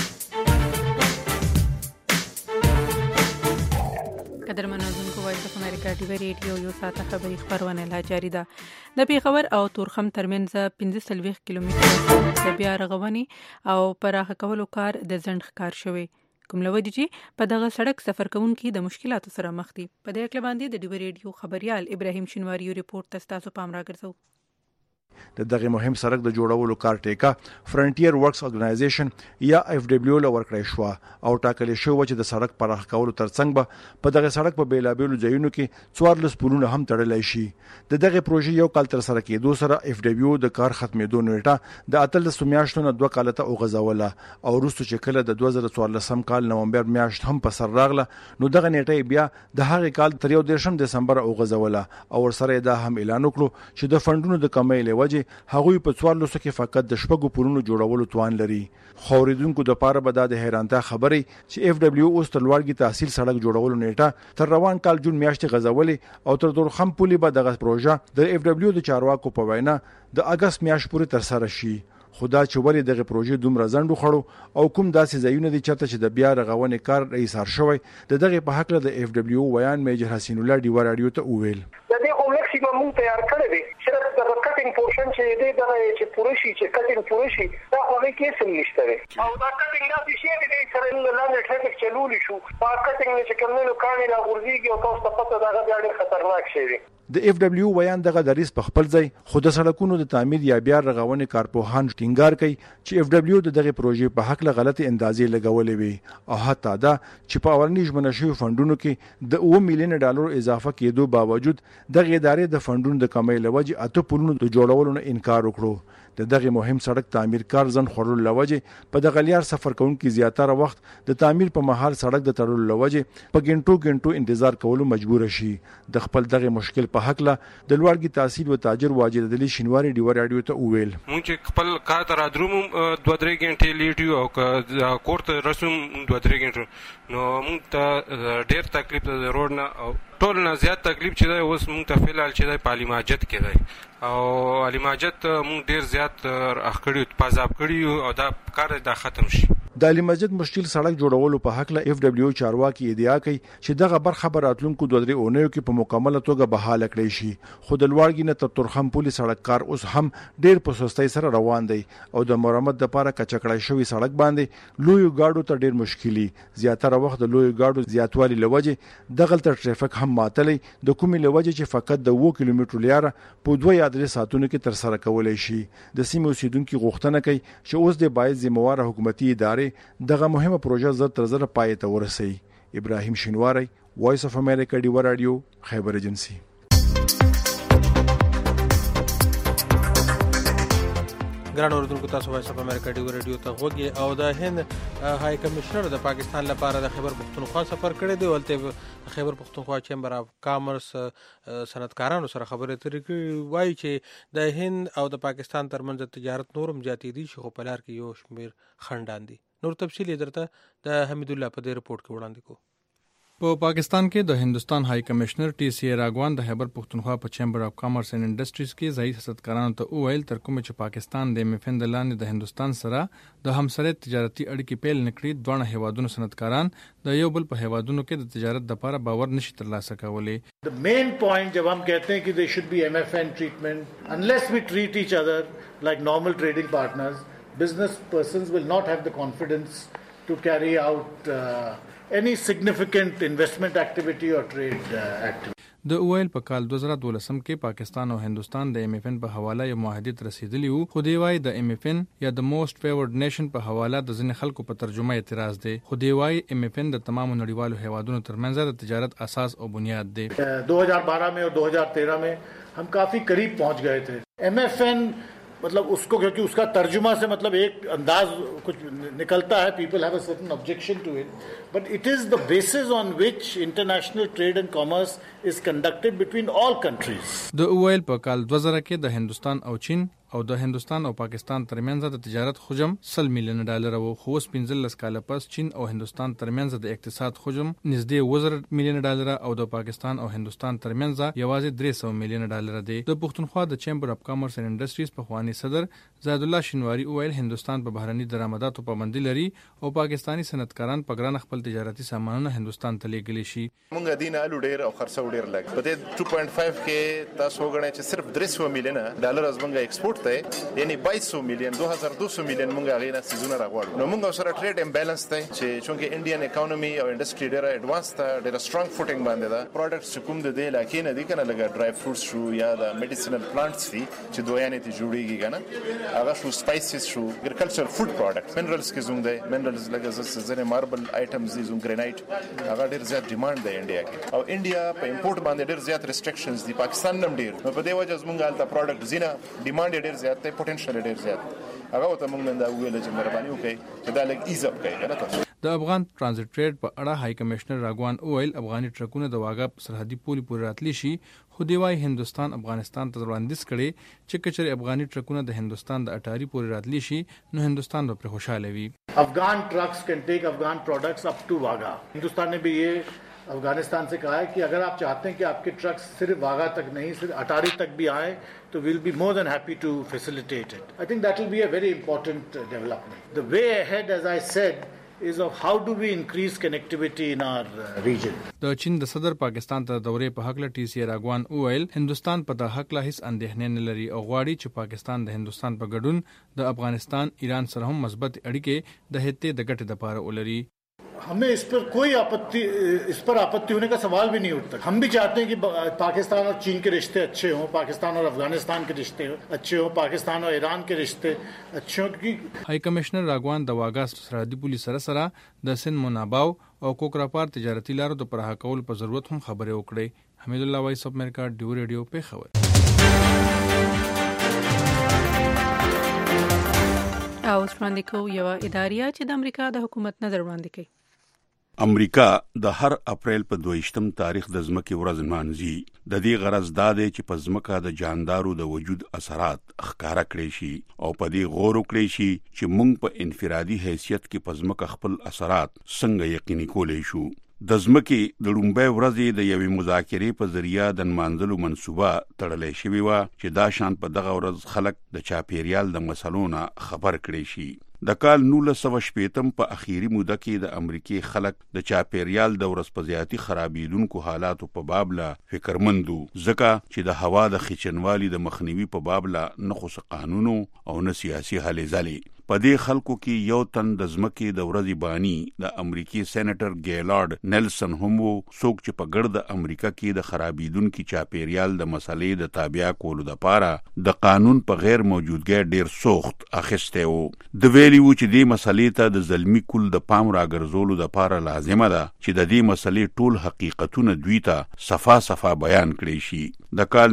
قدرمن اوریدونکو، وایس اف امریکا امریکا ډیوی ریډیو یو ساعته خبري خبرونه لا جاری ده. د پیښور او تورخم ترمنځ 45 کیلومتره د بیا رغونې او پراخه کولو کار د ځنډ ښکار شوی. کوم لودي چې په دغه سړک سفر کوونکي د مشکلاتو سره مخ دي. په دې اړه باندې د ډیوی ریډیو خبريال ابراهیم شینواری ریپورت تاسو پام راګرځو. د دغه مهم سړک د جوړولو کار ټیکه فرنټیر ورکس اورګنایزیشن یا FW له ورکړې شو او ټاکل شو چې د سړک پراخ کولو ترڅنګ به په دغه سړک په بیلابېلو ځایونو کې 14 پلونه هم تړلی شي. د دغه پروژې یو کال تر سره کېدو سره FW د کار ختمېدو نیټه د 18 میاشتو نه 2 کال ته وغځوله او وروسته چې کله د 2014 کال نومبر میاشت هم په سر راغله نو دغه نیټه بیا د هغه کال تر 1 دسمبر وغځوله او ورسره دا هم اعلان وکړو چې د فندونو د کمۍ له هغوی په 14 کې فقط د شپږو پلونو جوړولو توان لري. خوریدونکو د پاره به د حیرانتیا خبري چې FW اوس تر لوړګي تحصیل سړک جوړولو نیټه تر روان کال جون میاشتې غځولې او تر تورخم پولي به دغه پروژه د FW د چارواکو په وینا د اگست میاشت پورې تر سره شي. خدا چې ولې دغه پروژې دومره ځنډ وخړو او کوم داسې ځایونه دي چرته چې د بیا رغونې کار ایثار شوی د دغه په حق له د FW ویان میجر حسین الله ډیوه رادیو ته وویل. د دې کوم مکسیمم مونږ تیار کړی دی چې د کټینګ پورشن چې دې دغه چې پوره شي چې کټینګ پوره شي دا خو کې سم نشته او دا کټینګ دا شي دې سره لاندې ټریفیک چلول شو په کټینګ چې کومو کانې لا ورځيږي او تاسو ته پته دا ډېر خطرناک شي. د FW ویان دغه دریس په خپل ځای خود سړکونو د تعمیر یا بیا رغونې کارپوهان ټینګار کوي چې FW دغه پروژې په حق له غلطي اندازې لګولې وي او حتی دا چې په اولنی ژمنه شوی فندونو کې د 1 میلیون ډالر اضافه کېدو باوجود دغه ادارې د فندونو د کمۍ لوجه اته پلونو د جوړولو نه انکار وکړو. د دغه مهم سړک تعمیر کار ځن خورل لوجه په دغه لیار سفر کوونکي زیاتره وخت د تعمیر په مهال سړک د تړلو لوجه په ګنټو انتظار کولو مجبور شي. د خپل دغه مشکل په حق له د لوړګي تحصیل او تاجر واجد دلی شینواری ډیوه رادیو ته وویل. مونږ چې خپل کار ته رادروم 2-3 غنټې لیټ یو او کورت رسوم 2-3 غنټې نو مونږ ته ډېر تکلیف د روډ نه او ټول نه زیات تکلیف چې دی اوس مونږ ته فعال چې دی پالی ماجد کې دی او علي ماجد مونږ ډېر زیات اخکړی پازاب کړی او دا کار دا ختم شي. د علي مسجد مشکل سړک جوړولو په حق له FW چارواکي ادعا کوي چې دغه برخه براتلونکو 2-3 اونیو کې په مکمله توګه بحاله کړی شي. خو د لوړګي نه تر تورخم پولي سړک کار اوس هم ډېر په سستۍ سره روان دی او د مرمت لپاره کچکړای شوی سړک باندې لوی گاډو ته ډېر مشکلي زیاتره وخت د لوی گاډو زیاتوالي لوجه دغه تر ټریفیک هم ماتلې د کومې لوجه چې فقط د 2 کیلومترو لیاره په 2 یا 3 ساعتونو کې تر سره کولای شي. د سیمې اوسیدونکو غوښتنه کوي چې اوس د باید ذمہوار حکومتي ادارې دغه مهمه پروژه زر تر زر پای ته ورسي. ابراهیم شینواری وایس اف امریکا ډیوه رادیو خیبر ایجنسی. ګران اوردونکو تاسو وایس اف امریکا ډیوه رادیو ته غوږی او د هند های کمشنر د پاکستان لپاره د خیبر پختونخوا سفر کړی دی ولته خیبر پختونخوا چیمبر اف کامرس صنعتکارانو سره خبرې ترې وایي چې د هند او د پاکستان ترمنځ تجارت نورم زیاتې دي چې په لار کې یو شمیر خندان دي. نور تفصیل درته د حمید الله په دې رپورت کې وړاندې کو. په پاکستان کې د هندستان های کمشنر TCA راغوان د خیبر پختونخوا په چیمبر اف کامرس اینڈ انډستریز کې ځای صنعتکارانو ته وویل تر کوم چې پاکستان د MFN د لاندې د هندستان سره د همسره تجارتي اړیکې پیل نکړي دوه هیوادونو صنعتکاران د یو بل په هیوادونو کې د تجارت لپاره باور نشي ترلاسه کولای. The main point जब हम कहते हैं कि there should be MFN treatment unless we treat each other like normal trading partners business persons will not have the confidence to carry out any significant investment activity or trade activity. د اویل په کال 2012 کې پاکستان او هندستان د MFN په حواله یو معاهده رسیدلی وو خو دی وايي د MFN یا د موست فیورډ نیشن په حواله د ځین خلکو په ترجمه اعتراض دی. خو دی وايي MFN د تمام نړیوالو هیوادونو ترمنځ د تجارت اساس او بنیاد دی. 2012 में और 2013 में हम काफी करीब पहुंच गए थे. MFN मतलब उसको क्योंकि उसका तर्जुमा से मतलब एक अंदाज कुछ निकलता है people have a certain objection to it but it is the basis on which international trade and commerce is conducted between all countries. د اویل په کال 2000 کې د هندستان او چین او د هندستان او پاکستان ترمنځ د تجارت حجم 100 میلیون ډالر وو خو 15 کال پس چین او هندستان ترمنځ د اقتصاد حجم نږدې 1000 میلیون ډالر او د پاکستان او هندستان ترمنځ یوازې 300 میلیون ډالر دی. د پښتونخوا د چیمبر اف کامرس اینڈ انډستریز په خوانی صدر زاد الله شینواری اویل هندستان په بهرني درآمد وارداتو پابندي لري او پاکستانی صنعتکاران په ګران خپل تجارتي سامانونه هندستان ته لیږلی شي. مونږ دینه الو ډیر او خرڅو ډیر لګ په دې 2.5 کې تاسو وګڼئ چې صرف 300 میلیون ډالر از مونږه ایکسپورټ ته یعنی 2200 میلیون 2200 میلیون مونږه غینا سيزونه راغواړو. نو مونږ سره ټریډ امبالانس ته چې چونکه انډین اکانومي او انډستری ډیر ایڈوانس ته ډیر سترونګ فوټینګ باندې دا پروډکټس کوم د دې علاقې نه دي کنه لګا ډرای فروټس شو یا د میډیسنل پلانټس دي چې دویانې ته جوړیږي کنه هغه شو سپایسز شو اګریکلچر فود پروډکټس منرالز کې زوم دی منرالز لګا زنه ماربل آیټمز دي زوم ګرینایټ هغه ډیر زیات ډیماند دی انډیا کې او انډیا په امپورټ باندې ډیر زیات ریسټریکشنز دي پاکستان نم ډیر نو په دې وجه زمونږ الته پروډکټ زینه ډیماند ډیر زیات دی پوتنشل ډیر زیات هغه ته موږ نن دا ویل چې مهرباني وکړئ چې دا لګ ایز اپ کړئ کنه تاسو. د افغان ترانزیت ټریډ په اړه های کمشنر راغوان اویل افغاني ټرکونه د واګه سرحدي پولي پورې راتلی شي خو دی وايي هندستان افغانستان ته وړاندیز کړي چې کچره افغاني ټرکونه د هندستان د اټاري پورې راتلی شي نو هندستان به پر خوشاله وي. Afghan trucks can take Afghan products up to Wagah. Hindustan ने भी ये अफगानिस्तान से कहा है कि अगर आप चाहते हैं कि आपके ट्रक्स सिर्फ वाघा तक नहीं सिर्फ अटारी तक भी आए तो will be more than happy to facilitate it. I think that will be a very important development. The way ahead as I said is of how do we increase connectivity in our region. د چین د صدر پاکستان ته دورې په حق له ټي سي راغوان اویل هندستان په د حق له هیڅ اندېښنې نه لري او غواړي چې پاکستان د هندستان په ګډون د افغانستان ایران سره هم مثبت اړیکې د هټې د ګټې لپاره ولري. हमें इस पर कोई आपत्ति होने का सवाल भी नहीं उठता. हम भी चाहते हैं कि पाकिस्तान और चीन के रिश्ते अच्छे हों, पाकिस्तान और अफगानिस्तान के रिश्ते अच्छे हों, पाकिस्तान और ईरान के रिश्ते अच्छे हों क्योंकि हाई कमिश्नर राघवान د واګا سرحدي پولیس سره د سن مناباو او کوکراپار تجارتي لارو د پرها کول په ضرورت هم خبرې وکړي. حمید الله وایس اف امریکا ډیو ریډیو په خبر. او وړاندې کو یو ادارې چې د امریکا د حکومت نظر وړاندې کوي. امریکا د هر اپریل په 22م تاریخ د ځمکې ورځ نمانځي. د دې غرض دا دی چې په ځمکه د جاندارو د وجود اثرات ښکارا کړي شي او په دې غور وکړي شي چې موږ په انفرادي حیثیت کې په ځمکه خپل اثرات څنګه یقیني کولای شو. د ځمکې د لومبۍ ورځې د یوې مذاکرې په ذریعہ د نمانځلو منصوبه تړلې شوې وه چې دا شان په دغه ورځ خلک د چاپیریال د مسلو نه خبر کړي شي. د کال 1960 په اخیری موده کې د امریکای خلک د چاپیریال د ورځپزیاتی خرابېدونکو حالاتو په باب لا فکرمندو ځکه چې د هوا د خچنوالي د مخنیوي په باب لا نه خو قانونو او نه سیاسي هلې ځلې. په دې خلکو کې یو تن د ځمکې د ورځې بانی د امریکای سېنیټر ګیلارډ نیلسن هم وو څوک چې په ګرد امریکا کې د خرابېدونکو چاپیریال د مسلې د تابع کولو لپاره د قانون په غیر موجودګۍ ډیر سخت اخیسته وو. د ویلی و چې دې مسلې ته د ظلمي کول د پام راګرځولو لپاره لازمه ده چې د دې مسلې ټول حقیقتونه دوی ته صفا بیان کړي شي. د کال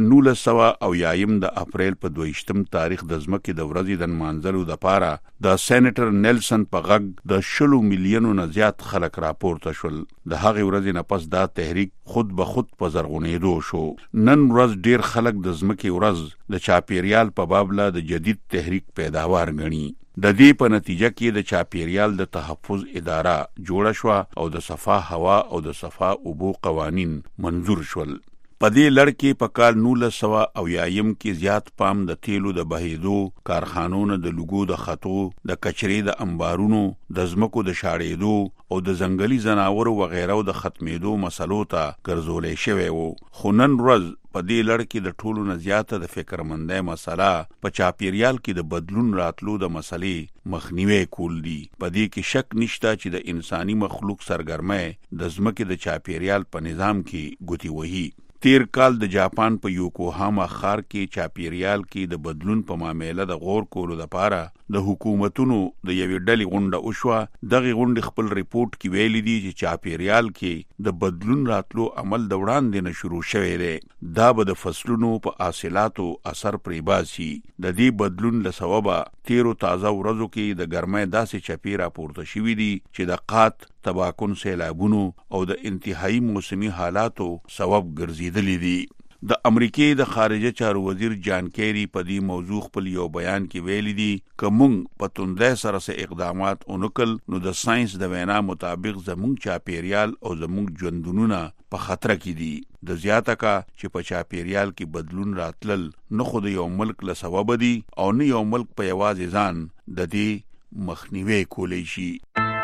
1900 د اپریل په 22م تاریخ د ځمکې د ورځې د نمانځلو لپاره د سېنیټر نیلسن په غږ د 10 میلیونو نه زیات خلک راپورته شول. د هغې ورځې نه پس دا تحریک خود به خود په زرغونېدو شو. نن ورځ ډیر خلک د ځمکې ورځ د چاپیریال په باب لا د جدید تحریک پیداوار ګڼي. د دې په نتیجه کې د چاپیریال د تحفظ اداره جوړه شو او د صفا هوا او د صفا اوبو قوانین منظور شول. په دې لړ کې په کال 1900 کې زیات پام د تیلو د بهیدو، کارخانونو د لوګو د خطو، د کچرې د انبارونو، د ځمکو د شاړېدو او د ځنګلي ځناورو وغیرو د ختمېدو مسلو ته ګرځولې شوی وو. خو نن ورځ په دې لړ کې د ټولو نه زیاته د فکرمندۍ مسله په چاپیریال کې د بدلون راتلو د مسلې مخنیوي کول دي. په دې کې شک نشته چې د انساني مخلوق سرګرمۍ د ځمکې د چاپیریال په نظام کې ګوتې وهي. تیر کال د جاپان په یوکوهاما ښار کې چاپیریال کې د بدلون په معاملې د غور کولو لپاره د حکومتونو د یوې ډلې غونډه وشوه. دغه غونډې خپل ریپورت کې ویلي دي چې چاپیریال کې د بدلون راتلو عمل د وړاندې نه شروع شوی دی. دا به د فصلونو په حاصلاتو اثر پرې باسي. د دې بدلون له سببه تیرو تازه ورځو کې د ګرمۍ داسې چپې راپورته شوي دي چې د قحط، تباکن، سیلابونو او د انتهایی موسمي حالاتو سبب ګرځېدلي دي. د امریکای د خارجه چارو وزیر جان کیری په دې موضوع خپل یو بیان کې ویلي دي که موږ په توندۍ سره سه اقدامات ونکړل نو د ساينس د وینا مطابق زموږ چاپیریال او زموږ ژوندونونه په خطر کې دي. د زیاته کا چې په چاپیریال کې بدلون راتلل نه خو د یو ملک له سبب دي او نه یو ملک په یوازې ځان د دې مخنیوي کولی شي.